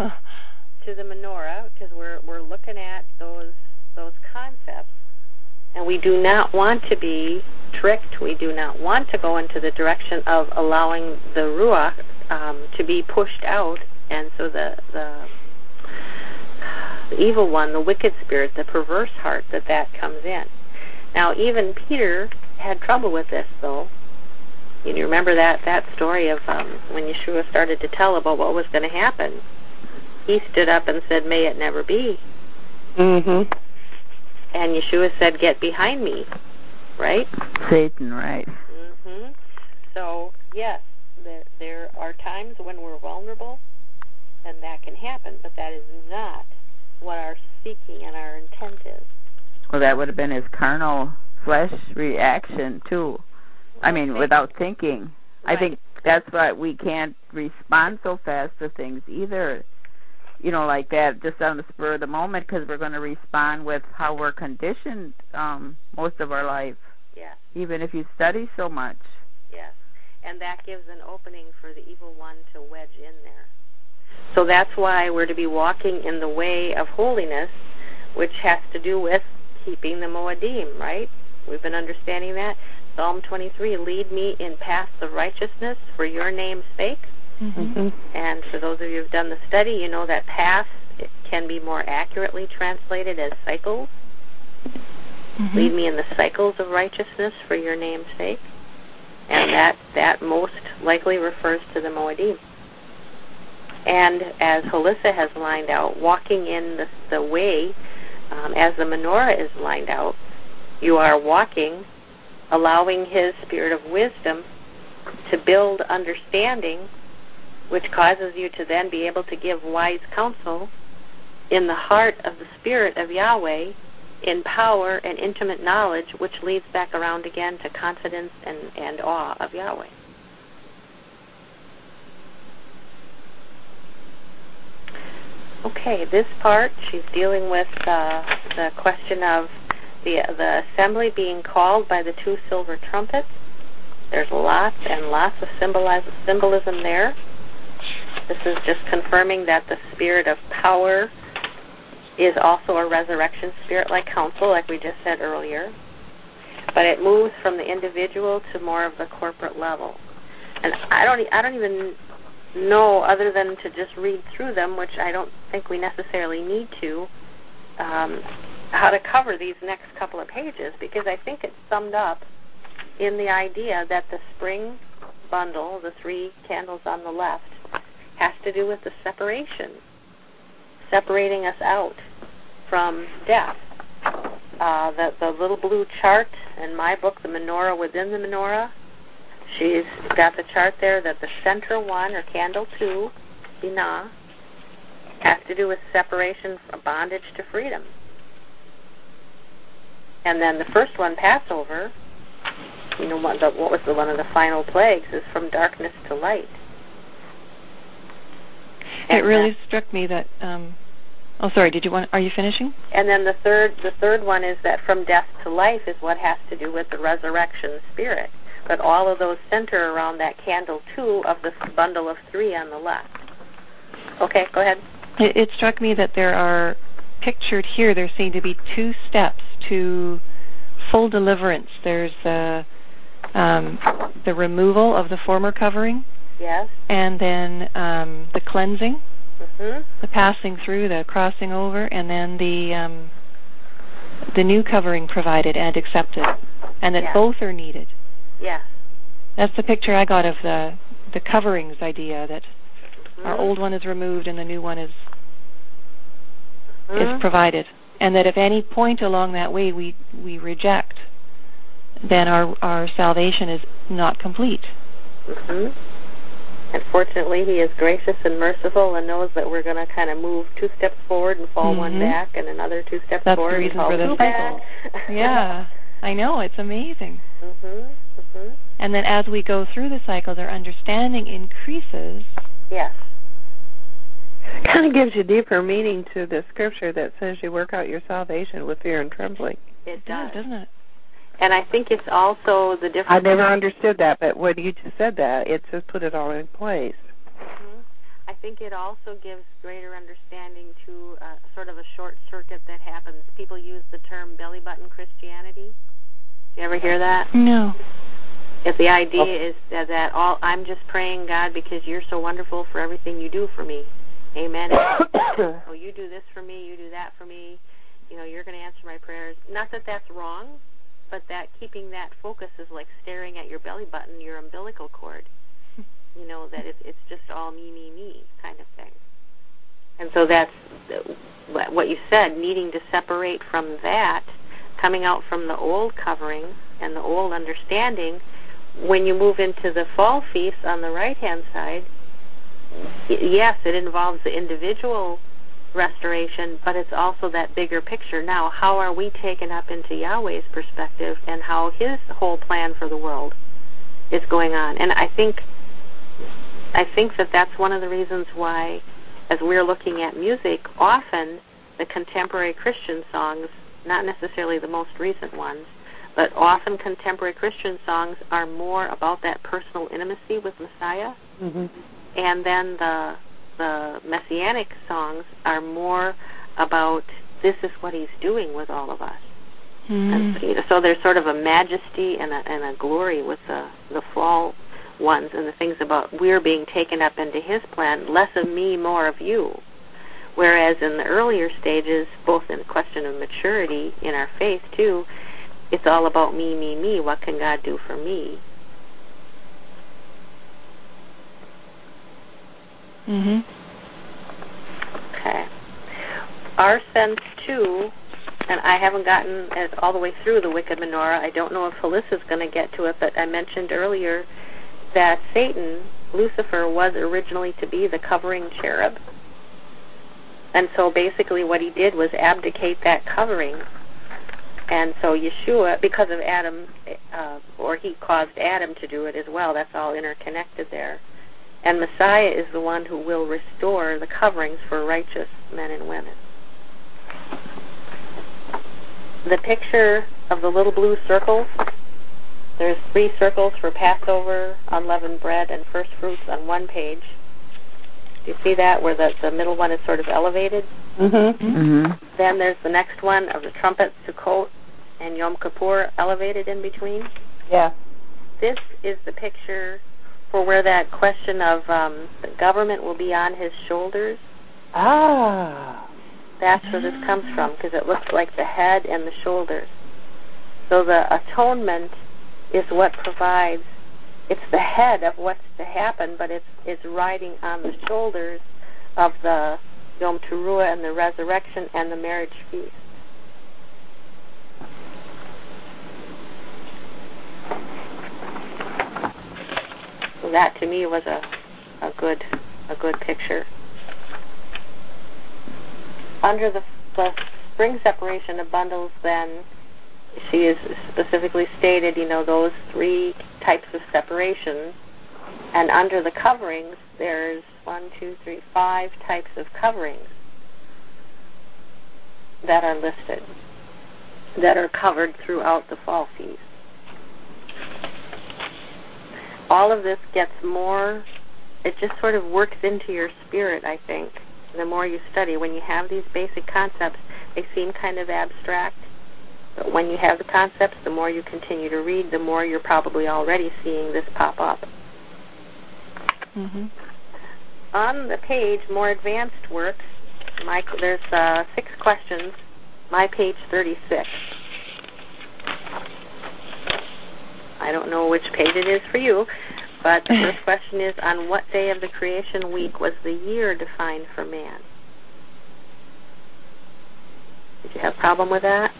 to the menorah, because we're we're looking at those those concepts, and we do not want to be tricked. We do not want to go into the direction of allowing the ruach um, to be pushed out, and so the the the evil one, the wicked spirit, the perverse heart, that that comes in. Now, even Peter had trouble with this, though. You remember that, that story of um, when Yeshua started to tell about what was going to happen. He stood up and said, "May it never be." Mm-hmm. And Yeshua said, "Get behind me," right? Satan, right? Mm-hmm. So, yes, there, there are times when we're vulnerable, and that can happen, but that is not what our seeking and our intent is. Well, that would have been his carnal flesh reaction, too. I mean, Okay. without thinking. I Right. think that's why we can't respond so fast to things either, you know, like that, just on the spur of the moment, because we're going to respond with how we're conditioned um, most of our life, Yes, even if you study so much. yes. And that gives an opening for the evil one to wedge in there. So that's why we're to be walking in the way of holiness, which has to do with keeping the Moedim, right? We've been understanding that. Psalm twenty-three, lead me in paths of righteousness for your name's sake. Mm-hmm. Mm-hmm. And for those of you who've done the study, you know that path it can be more accurately translated as cycles. Mm-hmm. Lead me in the cycles of righteousness for your name's sake. And that, that most likely refers to the Moedim. And as Halissa has lined out, walking in the, the way, um, as the menorah is lined out, you are walking, allowing his spirit of wisdom to build understanding, which causes you to then be able to give wise counsel in the heart of the Spirit of Yahweh, in power and intimate knowledge, which leads back around again to confidence and, and awe of Yahweh. Okay, this part, she's dealing with uh, the question of the, the assembly being called by the two silver trumpets. There's lots and lots of symboliz- symbolism there. This is just confirming that the spirit of power is also a resurrection spirit like counsel, like we just said earlier. But it moves from the individual to more of the corporate level. And I don't, I don't even know, other than to just read through them, which I don't think we necessarily need to, um, how to cover these next couple of pages, because I think it's summed up in the idea that the spring bundle, the three candles on the left, has to do with the separation, separating us out from death. Uh, the, the little blue chart in my book, The Menorah Within the Menorah, she's got the chart there that the center one, or candle two, Binah, has to do with separation from bondage to freedom. And then the first one, Passover, you know, what, the, what was the one of the final plagues, is from darkness to light. And it really that, struck me that, um, oh, sorry, did you want, are you finishing? And then the third, the third one is that from death to life is what has to do with the resurrection spirit. But all of those center around that candle two of the bundle of three on the left. Okay, go ahead. It, it struck me that there are, pictured here, there seem to be two steps to full deliverance. There's the, um, the removal of the former covering. Yes. And then um, the cleansing, mm-hmm. the passing through, the crossing over, and then the um, the new covering provided and accepted, and that yes. both are needed. Yes. That's the picture I got of the the coverings idea, that mm-hmm. our old one is removed and the new one is mm-hmm. is provided, and that if any point along that way we we reject, then our our salvation is not complete. Mm-hmm. And fortunately, he is gracious and merciful and knows that we're going to kind of move two steps forward and fall mm-hmm. one back, and another two steps That's forward the and fall for two the back. Yeah, I know. It's amazing. Mm-hmm. Mm-hmm. And then as we go through the cycles, our understanding increases. Yes. It kind of gives you deeper meaning to the scripture that says you work out your salvation with fear and trembling. It does, doesn't it? And I think it's also the difference. I never understood that, but when you just said that, it just put it all in place. Mm-hmm. I think it also gives greater understanding to uh, sort of a short circuit that happens. People use the term belly button Christianity. You ever hear that? No. If the idea oh. is that, that all I'm just praying, God, because you're so wonderful for everything you do for me. Amen. Oh, you do this for me, you do that for me. You know, you're going to answer my prayers. Not that that's wrong, but that keeping that focus is like staring at your belly button, your umbilical cord. You know, that it, it's just all me, me, me kind of thing. And so that's what you said, needing to separate from that, coming out from the old covering and the old understanding. When you move into the fall feast on the right-hand side, yes, it involves the individual restoration, but it's also that bigger picture. Now, how are we taken up into Yahweh's perspective and how his whole plan for the world is going on? And I think I think that that's one of the reasons why, as we're looking at music, often the contemporary Christian songs, not necessarily the most recent ones, but often contemporary Christian songs are more about that personal intimacy with Messiah. Mm-hmm. And then the the Messianic songs are more about this is what he's doing with all of us. Mm. And, you know, so there's sort of a majesty and a, and a glory with the, the fall ones and the things about we're being taken up into his plan, less of me, more of you. Whereas in the earlier stages, both in the question of maturity in our faith too, it's all about me, me, me. What can God do for me? Mm-hmm. Okay. Our sense, too, and I haven't gotten as all the way through the Wicked Menorah. I don't know if Felicia's going to get to it, but I mentioned earlier that Satan, Lucifer, was originally to be the covering cherub. And so basically what he did was abdicate that covering. And so Yeshua, because of Adam, uh, or he caused Adam to do it as well, that's all interconnected there. And Messiah is the one who will restore the coverings for righteous men and women. The picture of the little blue circles, there's three circles for Passover, unleavened bread, and first fruits on one page. Do you see that, where the, the middle one is sort of elevated? Mm-hmm. Mm-hmm. Then there's the next one of the trumpet, Sukkot, and Yom Kippur elevated in between. Yeah. This is the picture for where that question of um, the government will be on his shoulders. Ah. That's where this comes from, because it looks like the head and the shoulders. So the atonement is what provides, it's the head of what's to happen, but it's, it's riding on the shoulders of the Yom Teruah and the resurrection and the marriage feast. So that to me was a, a good a good picture. Under the, the spring separation of bundles, then she is specifically stated, you know, those three types of separation. And under the coverings, there's one, two, three, five types of coverings that are listed, that are covered throughout the fall feast. All of this gets more, it just sort of works into your spirit, I think, the more you study. When you have these basic concepts, they seem kind of abstract, but when you have the concepts, the more you continue to read, the more you're probably already seeing this pop up. Mm-hmm. On the page, more advanced work, my, there's uh, six questions, my page thirty-six. I don't know which page it is for you, but the first question is, on what day of the creation week was the year defined for man? Did you have a problem with that?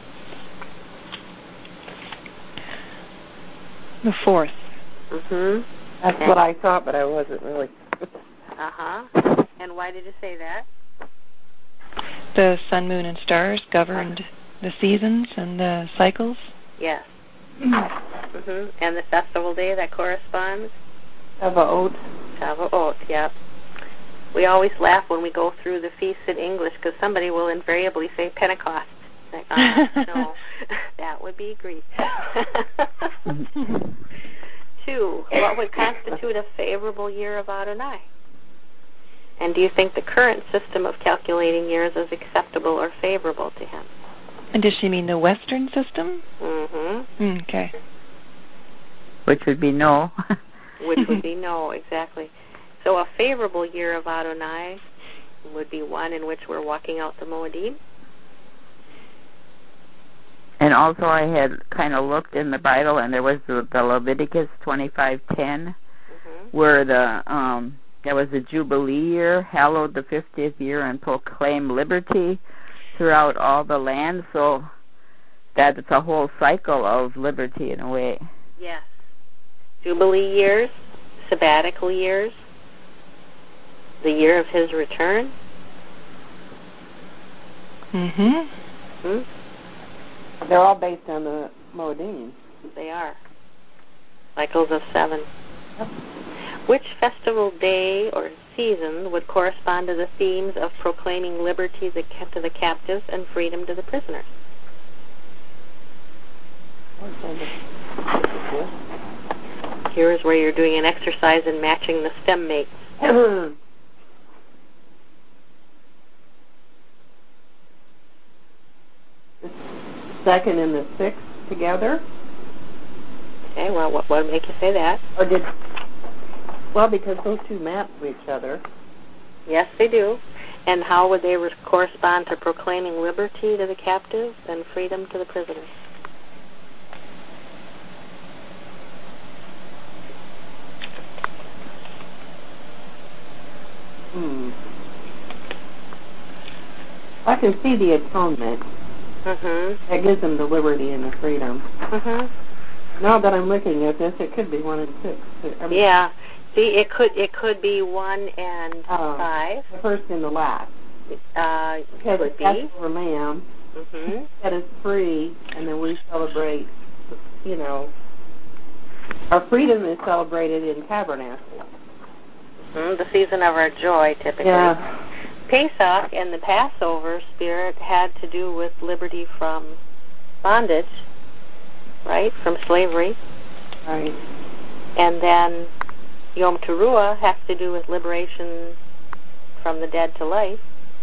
The fourth. Mm-hmm. That's okay. what I thought, but I wasn't really. Uh-huh. And why did you say that? The sun, moon, and stars governed the seasons and the cycles. Yes. Mm-hmm. And the festival day that corresponds? Shavuot. Shavuot, yep. We always laugh when we go through the feasts in English because somebody will invariably say Pentecost. Like, uh, no, that would be Greek. Two, what would constitute a favorable year of Adonai? And do you think the current system of calculating years is acceptable or favorable to him? And does she mean the Western system? Mm-hmm. Mm, okay. Which would be no. Which would be no, exactly. So a favorable year of Adonai would be one in which we're walking out the Moedim. And also I had kind of looked in the Bible, and there was the, the Leviticus twenty-five ten, mm-hmm. where the um, there was the Jubilee year, hallowed the fiftieth year, and proclaim liberty throughout all the land. So that's a whole cycle of liberty in a way. Yes. Jubilee years, sabbatical years, the year of his return. Mm-hmm. Hmm? They're all based on the Moedim. They are. Cycles of seven. Yep. Which festival day or season would correspond to the themes of proclaiming liberty to the captives and freedom to the prisoners? Here is where you're doing an exercise in matching the stem mates. Second and the sixth together? Okay, well, what would make you say that? Or did, well, because those two map to each other. Yes, they do. And how would they re- correspond to proclaiming liberty to the captives and freedom to the prisoners? Hmm. I can see the atonement. Mm-hmm. That gives them the liberty and the freedom. Mm-hmm. Now that I'm looking at this, it could be one and six. I mean, Yeah. See, it could it could be one and uh, five. The first and the last. Uh, Because could that's be. for lamb. Mm-hmm. That is free, and then we celebrate, you know, our freedom is celebrated in Tabernacle. Mm-hmm. The season of our joy, typically. Yeah. Pesach and the Passover spirit had to do with liberty from bondage, right, from slavery. Right. And then Yom Teruah has to do with liberation from the dead to life.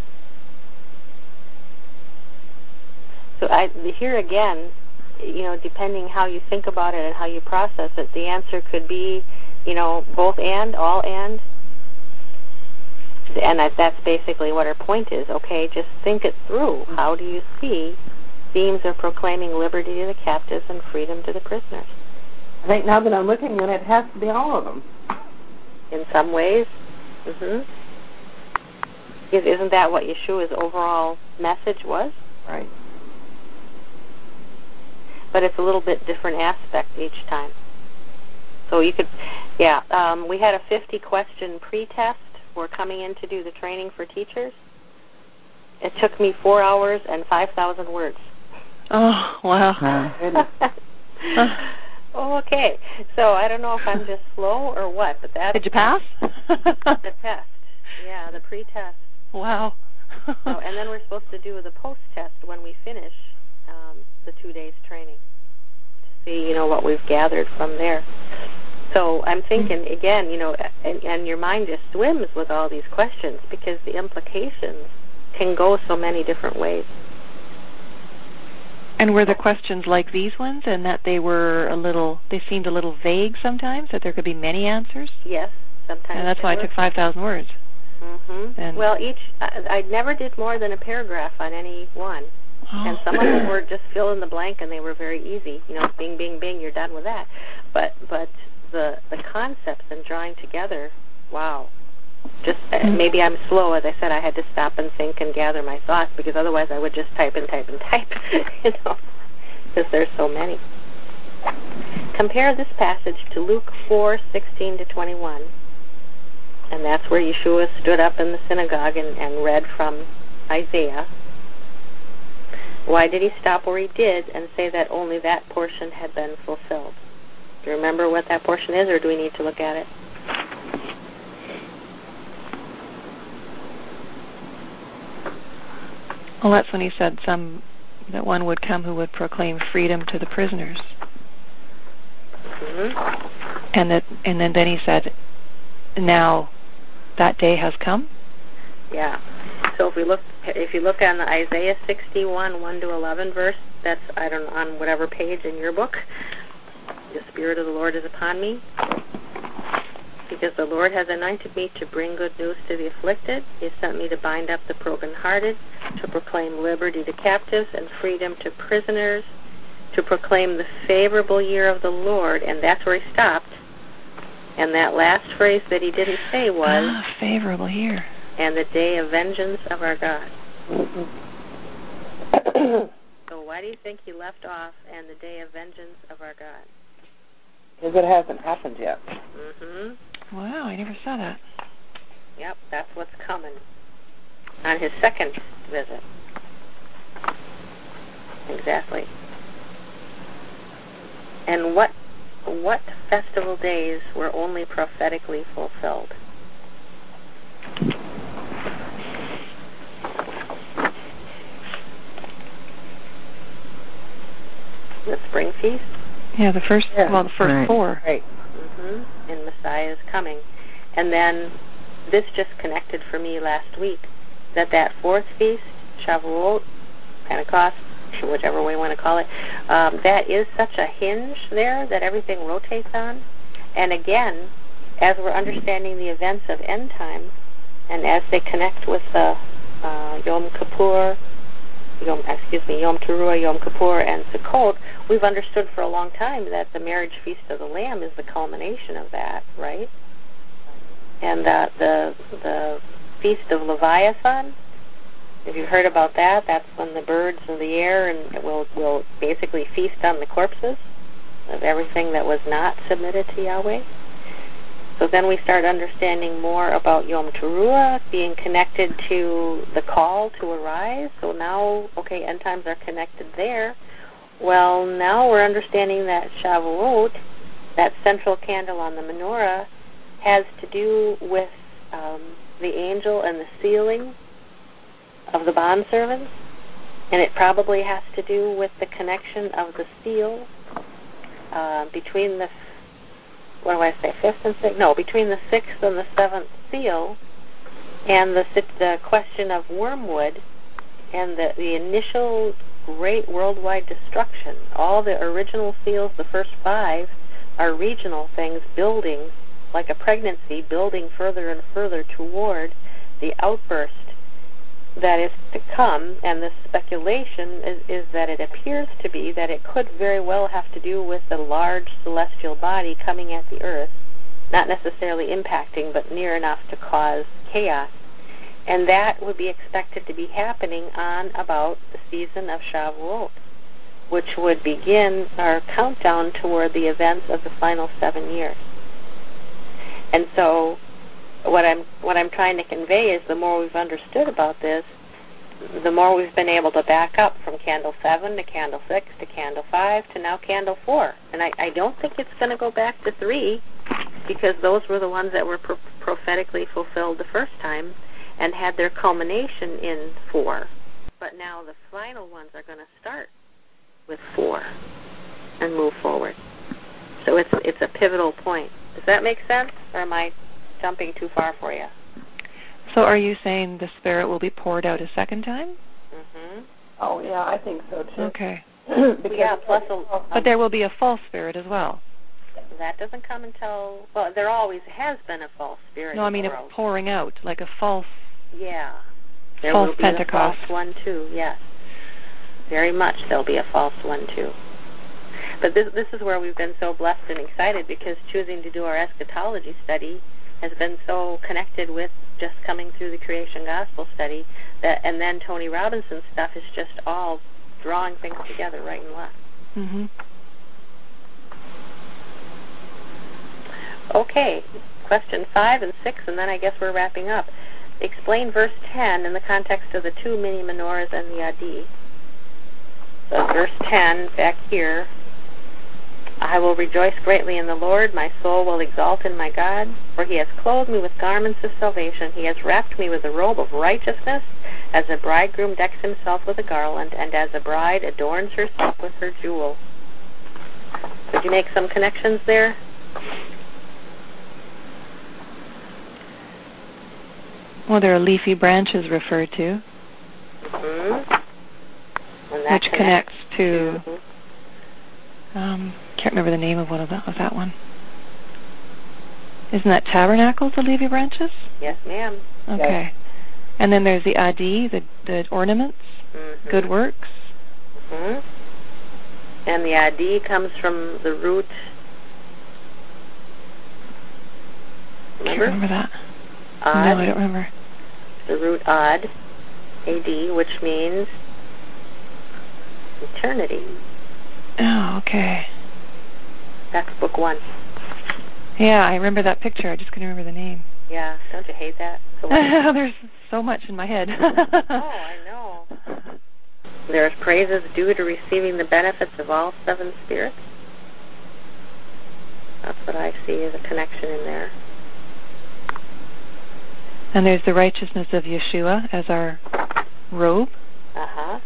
So I, here again, you know, depending how you think about it and how you process it, the answer could be, you know, both and, all and. And that, that's basically what our point is, okay? Just think it through. How do you see themes of proclaiming liberty to the captives and freedom to the prisoners? I think now that I'm looking at it, it has to be all of them. In some ways. Mm-hmm. Isn't that what Yeshua's overall message was? Right. But it's a little bit different aspect each time. So you could, yeah, um, we had a fifty question pre-test. We're coming in to do the training for teachers. It took me four hours and five thousand words. Oh, wow. Okay, so I don't know if I'm just slow or what, but that Did you pass? the test. Yeah, the pre-test. Wow. So, and then we're supposed to do the post-test when we finish um, the two days training to see, you know, what we've gathered from there. So I'm thinking, again, you know, and, and your mind just swims with all these questions because the implications can go so many different ways. And were the questions like these ones, and that they were a little, they seemed a little vague sometimes, that there could be many answers? Yes, sometimes. And that's why were. I took five thousand words. Mm-hmm. And well, each, I, I never did more than a paragraph on any one. Oh. And some of them were just fill in the blank, and they were very easy. You know, bing, bing, bing, you're done with that. But but the the concepts and drawing together, wow. Just uh, maybe I'm slow. As I said, I had to stop and think and gather my thoughts because otherwise I would just type and type and type, you know, because there's so many. Compare this passage to Luke four sixteen to twenty-one, and that's where Yeshua stood up in the synagogue and, and read from Isaiah. Why did he stop where he did and say that only that portion had been fulfilled? Do you remember what that portion is, or do we need to look at it? Well, that's when he said some that one would come who would proclaim freedom to the prisoners. Mm-hmm. And that, and then, then he said, now that day has come? Yeah. So if we look, if you look on the Isaiah sixty-one, one to eleven verse, that's, I don't know, on whatever page in your book, the Spirit of the Lord is upon me, because the Lord has anointed me to bring good news to the afflicted. He has sent me to bind up the brokenhearted, to proclaim liberty to captives and freedom to prisoners, to proclaim the favorable year of the Lord. And that's where he stopped. And that last phrase that he didn't say was, ah, favorable year. And the day of vengeance of our God. So why do you think he left off, and the day of vengeance of our God? Because it hasn't happened yet. Mm-hmm. Wow, I never saw that. Yep, that's what's coming on his second visit. Exactly. And what what festival days were only prophetically fulfilled? The spring feast? Yeah, the first, Yeah. well, the first Right. four. Right. Mm-hmm. And Messiah is coming. And then this just connected for me last week, that that fourth feast, Shavuot, Pentecost, whichever way you want to call it, um, that is such a hinge there that everything rotates on. And again, as we're understanding the events of end times, and as they connect with the uh, Yom Kippur, Yom, excuse me, Yom Teruah, Yom Kippur, and Sukkot, we've understood for a long time that the marriage feast of the Lamb is the culmination of that, right? And uh, the the feast of Leviathan, if you've heard about that, that's when the birds of the air and will will basically feast on the corpses of everything that was not submitted to Yahweh. So then we start understanding more about Yom Teruah being connected to the call to arise. So now, okay, end times are connected there. Well, now we're understanding that Shavuot, that central candle on the menorah, has to do with um, the angel and the sealing of the bondservants, and it probably has to do with the connection of the seal uh, between the, what do I say, fifth and sixth? No, between the sixth and the seventh seal, and the the question of wormwood, and the, the initial great worldwide destruction. All the original seals, the first five, are regional things building, like a pregnancy, building further and further toward the outburst that is to come, and the speculation is, is that it appears to be that it could very well have to do with a large celestial body coming at the Earth, not necessarily impacting, but near enough to cause chaos. And that would be expected to be happening on about the season of Shavuot, which would begin our countdown toward the events of the final seven years. And so what I'm what I'm trying to convey is the more we've understood about this, the more we've been able to back up from candle seven to candle six to candle five to now candle four. And I, I don't think it's going to go back to three, because those were the ones that were pro- prophetically fulfilled the first time and had their culmination in four. But now the final ones are going to start with four and move forward. So it's it's a pivotal point. Does that make sense, or am I jumping too far for you? So are you saying the Spirit will be poured out a second time? Mm-hmm. Oh, yeah, I think so, too. Okay. Because yeah, plus a, um, but there will be a false spirit as well. That doesn't come until, well, there always has been a false spirit No, I in mean the a world. pouring out, like a false Yeah. There false will be Pentecost. a false one, too, yes. Very much there'll be a false one, too. But this this is where we've been so blessed and excited, because choosing to do our eschatology study has been so connected with just coming through the creation gospel study, that, and then Tony Robinson's stuff is just all drawing things together right and left. Mm-hmm. Okay, question five and six, and then I guess we're wrapping up. Explain verse ten in the context of the two mini menorahs and the Adi. So verse ten, back here, I will rejoice greatly in the Lord. My soul will exalt in my God, for he has clothed me with garments of salvation. He has wrapped me with a robe of righteousness, as a bridegroom decks himself with a garland, and as a bride adorns herself with her jewel. Could you make some connections there? Well, there are leafy branches referred to, Mm-hmm. And that which connects to, Mm-hmm. um, can't remember the name of one of, the, of that one. Isn't that tabernacles, the leafy branches? Yes, ma'am. Okay. Yes. And then there's the Adi, the, the ornaments, Mm-hmm. good works. Mm-hmm. And the Adi comes from the root. Can't Remember? remember that. Ad. No, I don't remember. The root ad, A D, which means eternity. Oh, okay. That's book one. Yeah, I remember that picture. I just couldn't remember the name. Yeah, don't you hate that? So wonderful. There's so much in my head. Oh, I know. There's praises due to receiving the benefits of all seven spirits. That's what I see as a connection in there. And there's the righteousness of Yeshua as our robe. Uh-huh.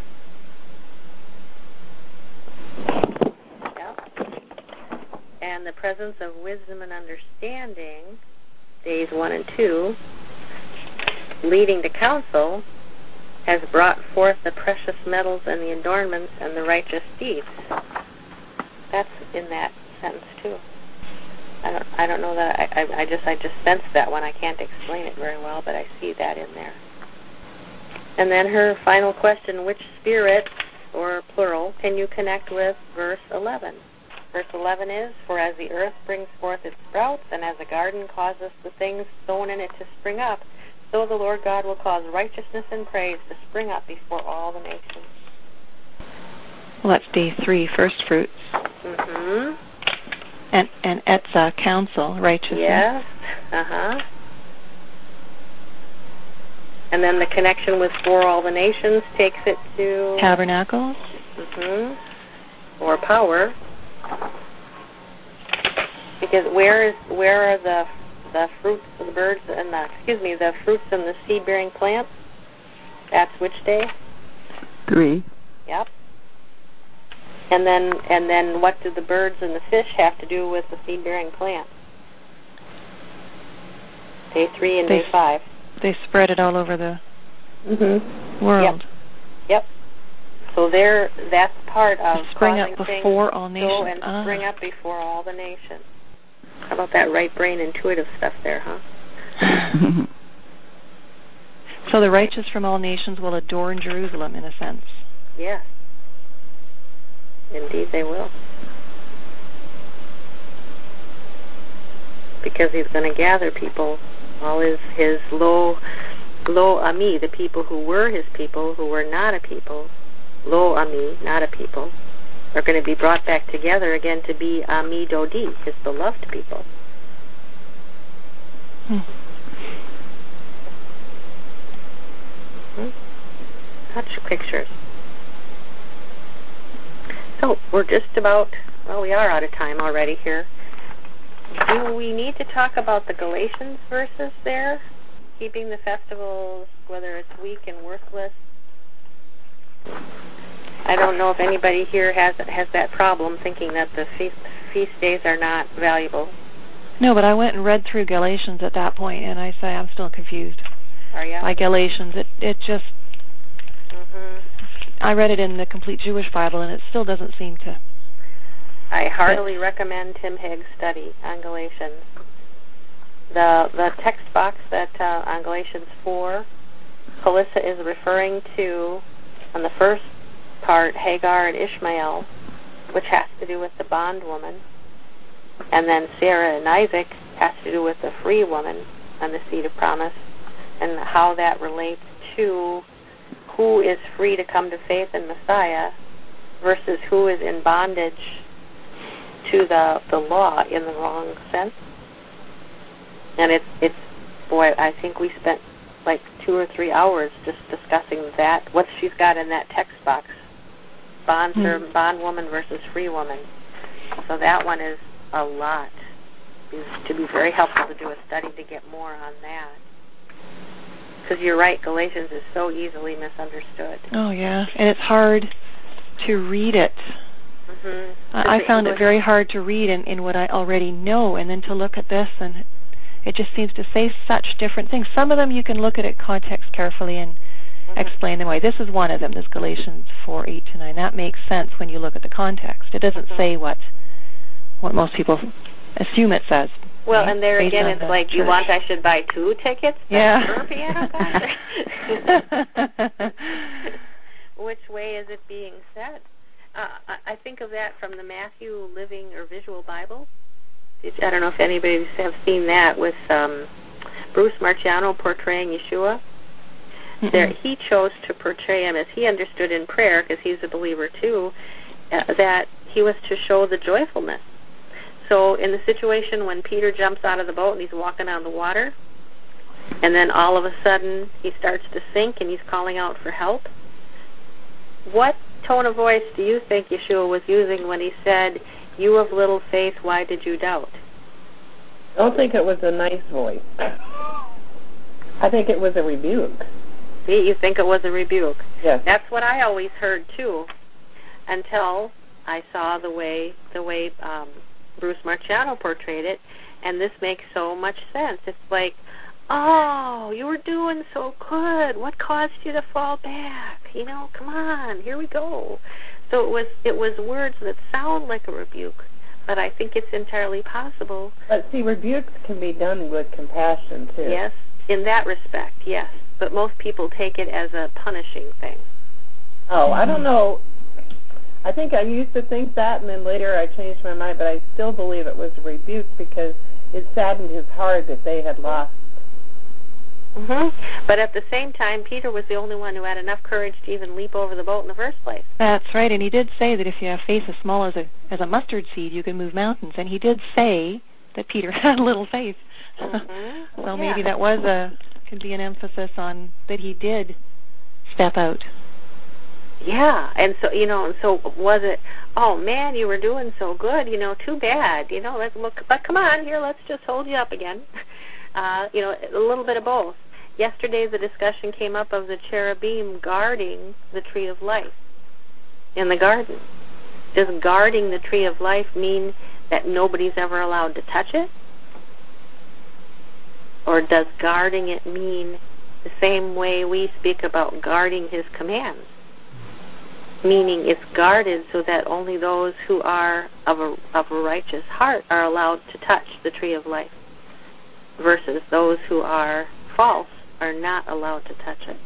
Yep. And the presence of wisdom and understanding, days one and two, leading to counsel, has brought forth the precious metals and the adornments and the righteous deeds. That's in that sentence too. I don't, I don't know that, I, I, I just, I just sense that one. I can't explain it very well, but I see that in there. And then her final question, which spirit, or plural, can you connect with verse eleven? Verse eleven is, for as the earth brings forth its sprouts, and as a garden causes the things sown in it to spring up, so the Lord God will cause righteousness and praise to spring up before all the nations. Well, that's day three, first fruits. Mm-hmm. And, and Etzah, counsel, righteousness. Yes. Uh-huh. And then the connection with for all the nations takes it to... Tabernacles. Mm-hmm. Or power. Because where is where are the the fruits of the birds and the excuse me the fruits and the seed-bearing plants? That's which day? Three. Yep. And then and then what do the birds and the fish have to do with the seed-bearing plant? Day three and They, day five. They spread it all over the Mm-hmm. world. Yep. Yep. So there, that's part of Spring up causing before things all to nations. go and Ah. spring up before all the nations. How about that right brain intuitive stuff there, huh? So the righteous from all nations will adorn Jerusalem, in a sense. Yes. Indeed they will. Because he's going to gather people, all his, his lo, lo ami, the people who were his people, who were not a people, lo ami, not a people, are going to be brought back together again to be ami dodi, his beloved people. Hmm. Hmm? Such pictures. So we're just about, well, we are out of time already here. Do we need to talk about the Galatians verses there? Keeping the festivals, whether it's weak and worthless? I don't know if anybody here has has that problem, thinking that the feast, feast days are not valuable. No, but I went and read through Galatians at that point, and I say I'm still confused. Are you? By Galatians, it, it just... Mm-hmm. I read it in the Complete Jewish Bible, and it still doesn't seem to... I heartily recommend Tim Hagg's study on Galatians. The the text box that uh, on Galatians four, Calissa is referring to, on the first part, Hagar and Ishmael, which has to do with the bondwoman, and then Sarah and Isaac has to do with the free woman and the seed of promise, and how that relates to who is free to come to faith in Messiah versus who is in bondage to the, the law in the wrong sense. And it's, it's, boy, I think we spent like two or three hours just discussing that, what she's got in that text box, bond, mm. bondwoman versus free woman. So that one is a lot. It's to be very helpful to do a study to get more on that. Because you're right, Galatians is so easily misunderstood. Oh, yeah, and it's hard to read it. Mm-hmm. I found it very hard to read in, in what I already know, and then to look at this, and it just seems to say such different things. Some of them you can look at it context carefully and mm-hmm. explain them away. This is one of them, this Galatians four, eight to nine. That makes sense when you look at the context. It doesn't mm-hmm. say what what most people assume it says. Well, and there again, it's like, church. You want I should buy two tickets? Yeah. For a piano concert? Which way is it being said? Uh, I think of that from the Matthew Living or Visual Bible. I don't know if anybody has seen that with um, Bruce Marciano portraying Yeshua. Mm-hmm. There, he chose to portray him as he understood in prayer, because he's a believer too, uh, that he was to show the joyfulness. So in the situation when Peter jumps out of the boat and he's walking on the water, and then all of a sudden he starts to sink and he's calling out for help, what tone of voice do you think Yeshua was using when he said, "You of little faith, why did you doubt"? I don't think it was a nice voice. I think it was a rebuke. See, you think it was a rebuke? Yes. That's what I always heard too, until I saw the way the way um, Bruce Marciano portrayed it, and this makes so much sense. It's like, oh, you were doing so good. What caused you to fall back? You know, come on, here we go. So it was it was words that sound like a rebuke, but I think it's entirely possible. But see, rebukes can be done with compassion too. Yes, in that respect, yes. But most people take it as a punishing thing. Oh, I don't know. I think I used to think that, and then later I changed my mind, but I still believe it was a rebuke because it saddened his heart that they had lost. Mm-hmm. But at the same time, Peter was the only one who had enough courage to even leap over the boat in the first place. That's right, and he did say that if you have faith as small as a as a mustard seed, you can move mountains. And he did say that Peter had little faith. Mm-hmm. So yeah. maybe that was a could be an emphasis on that he did step out. Yeah, and so you know, and so was it? Oh man, you were doing so good. You know, too bad. You know, let's look. But come on, here, let's just hold you up again. Uh, you know, a little bit of both. Yesterday the discussion came up of the cherubim guarding the tree of life in the garden. Does guarding the tree of life mean that nobody's ever allowed to touch it? Or does guarding it mean the same way we speak about guarding his commands? Meaning it's guarded so that only those who are of a, of a righteous heart are allowed to touch the tree of life, versus those who are false are not allowed to touch it.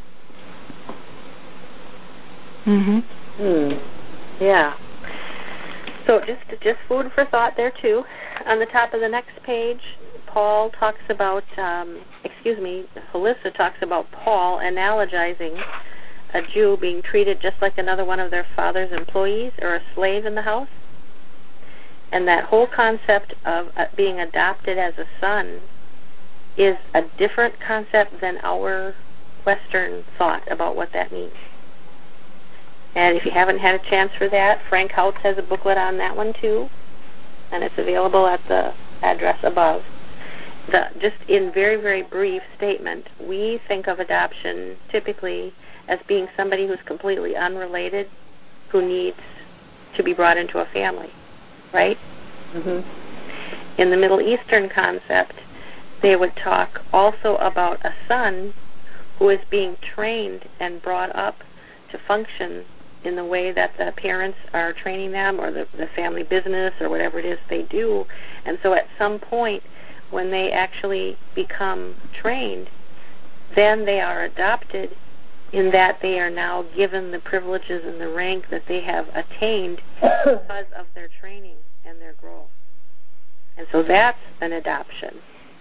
Mm-hmm. Hmm. Yeah. So just just food for thought there too. On the top of the next page, Paul talks about, um, excuse me, Halissa talks about Paul analogizing a Jew being treated just like another one of their father's employees or a slave in the house. And that whole concept of uh, being adopted as a son is a different concept than our Western thought about what that means. And if you haven't had a chance for that, Frank Houtz has a booklet on that one too, and it's available at the address above. The, just in very, very brief statement, we think of adoption typically as being somebody who's completely unrelated, who needs to be brought into a family, right? Mm-hmm. In the Middle Eastern concept, they would talk also about a son who is being trained and brought up to function in the way that the parents are training them, or the, the family business, or whatever it is they do. And so at some point, when they actually become trained, then they are adopted in that they are now given the privileges and the rank that they have attained because of their training and their growth. And so that's an adoption,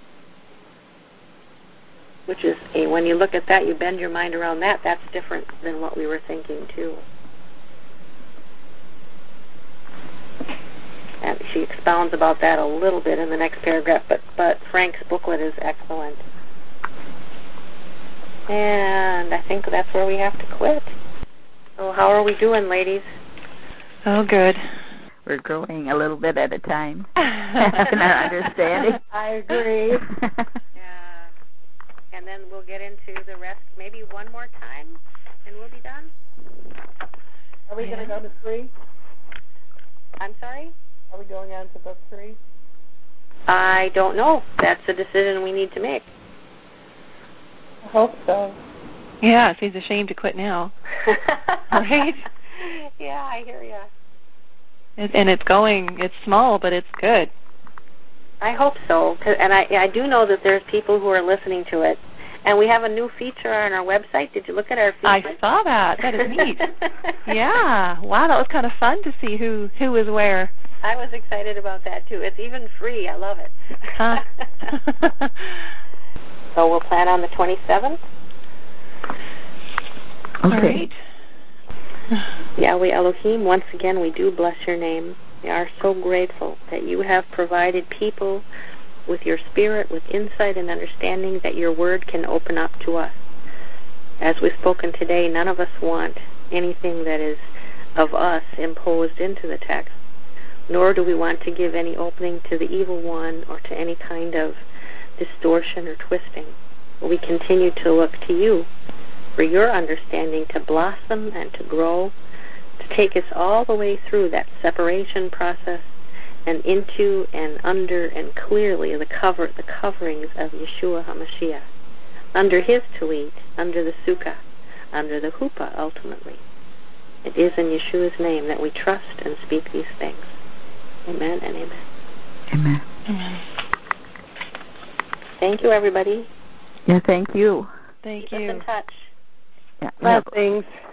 which is, a, when you look at that, you bend your mind around that, that's different than what we were thinking too. And she expounds about that a little bit in the next paragraph, but, but Frank's booklet is excellent. And I think that's where we have to quit. So how are we doing, ladies? Oh, good. We're growing a little bit at a time in our understanding. I agree. Yeah. And then we'll get into the rest maybe one more time, and we'll be done. Are we going to go to three? I'm sorry? Are we going on to book three? I don't know. That's a decision we need to make. I hope so. Yeah, it seems a shame to quit now. Right? Yeah, I hear you. It, and it's going, it's small, but it's good. I hope so. 'Cause, and I, I do know that there's people who are listening to it. And we have a new feature on our website. Did you look at our feature? I saw that. That is neat. Yeah. Wow, that was kind of fun to see who, who is where. I was excited about that, too. It's even free. I love it. Huh? So we'll plan on the twenty-seventh. Okay. All right. Yahweh Elohim, once again, we do bless your name. We are so grateful that you have provided people with your spirit, with insight and understanding that your word can open up to us. As we've spoken today, none of us want anything that is of us imposed into the text, nor do we want to give any opening to the evil one or to any kind of distortion or twisting. We continue to look to you for your understanding to blossom and to grow, to take us all the way through that separation process and into and under and clearly the cover the coverings of Yeshua HaMashiach, under his talit, under the sukkah, under the huppah ultimately. It is in Yeshua's name that we trust and speak these things. Amen and amen. Amen. Amen. Thank you, everybody. Yeah, thank you. Thank Keep us you. in touch. Yeah. Blessings.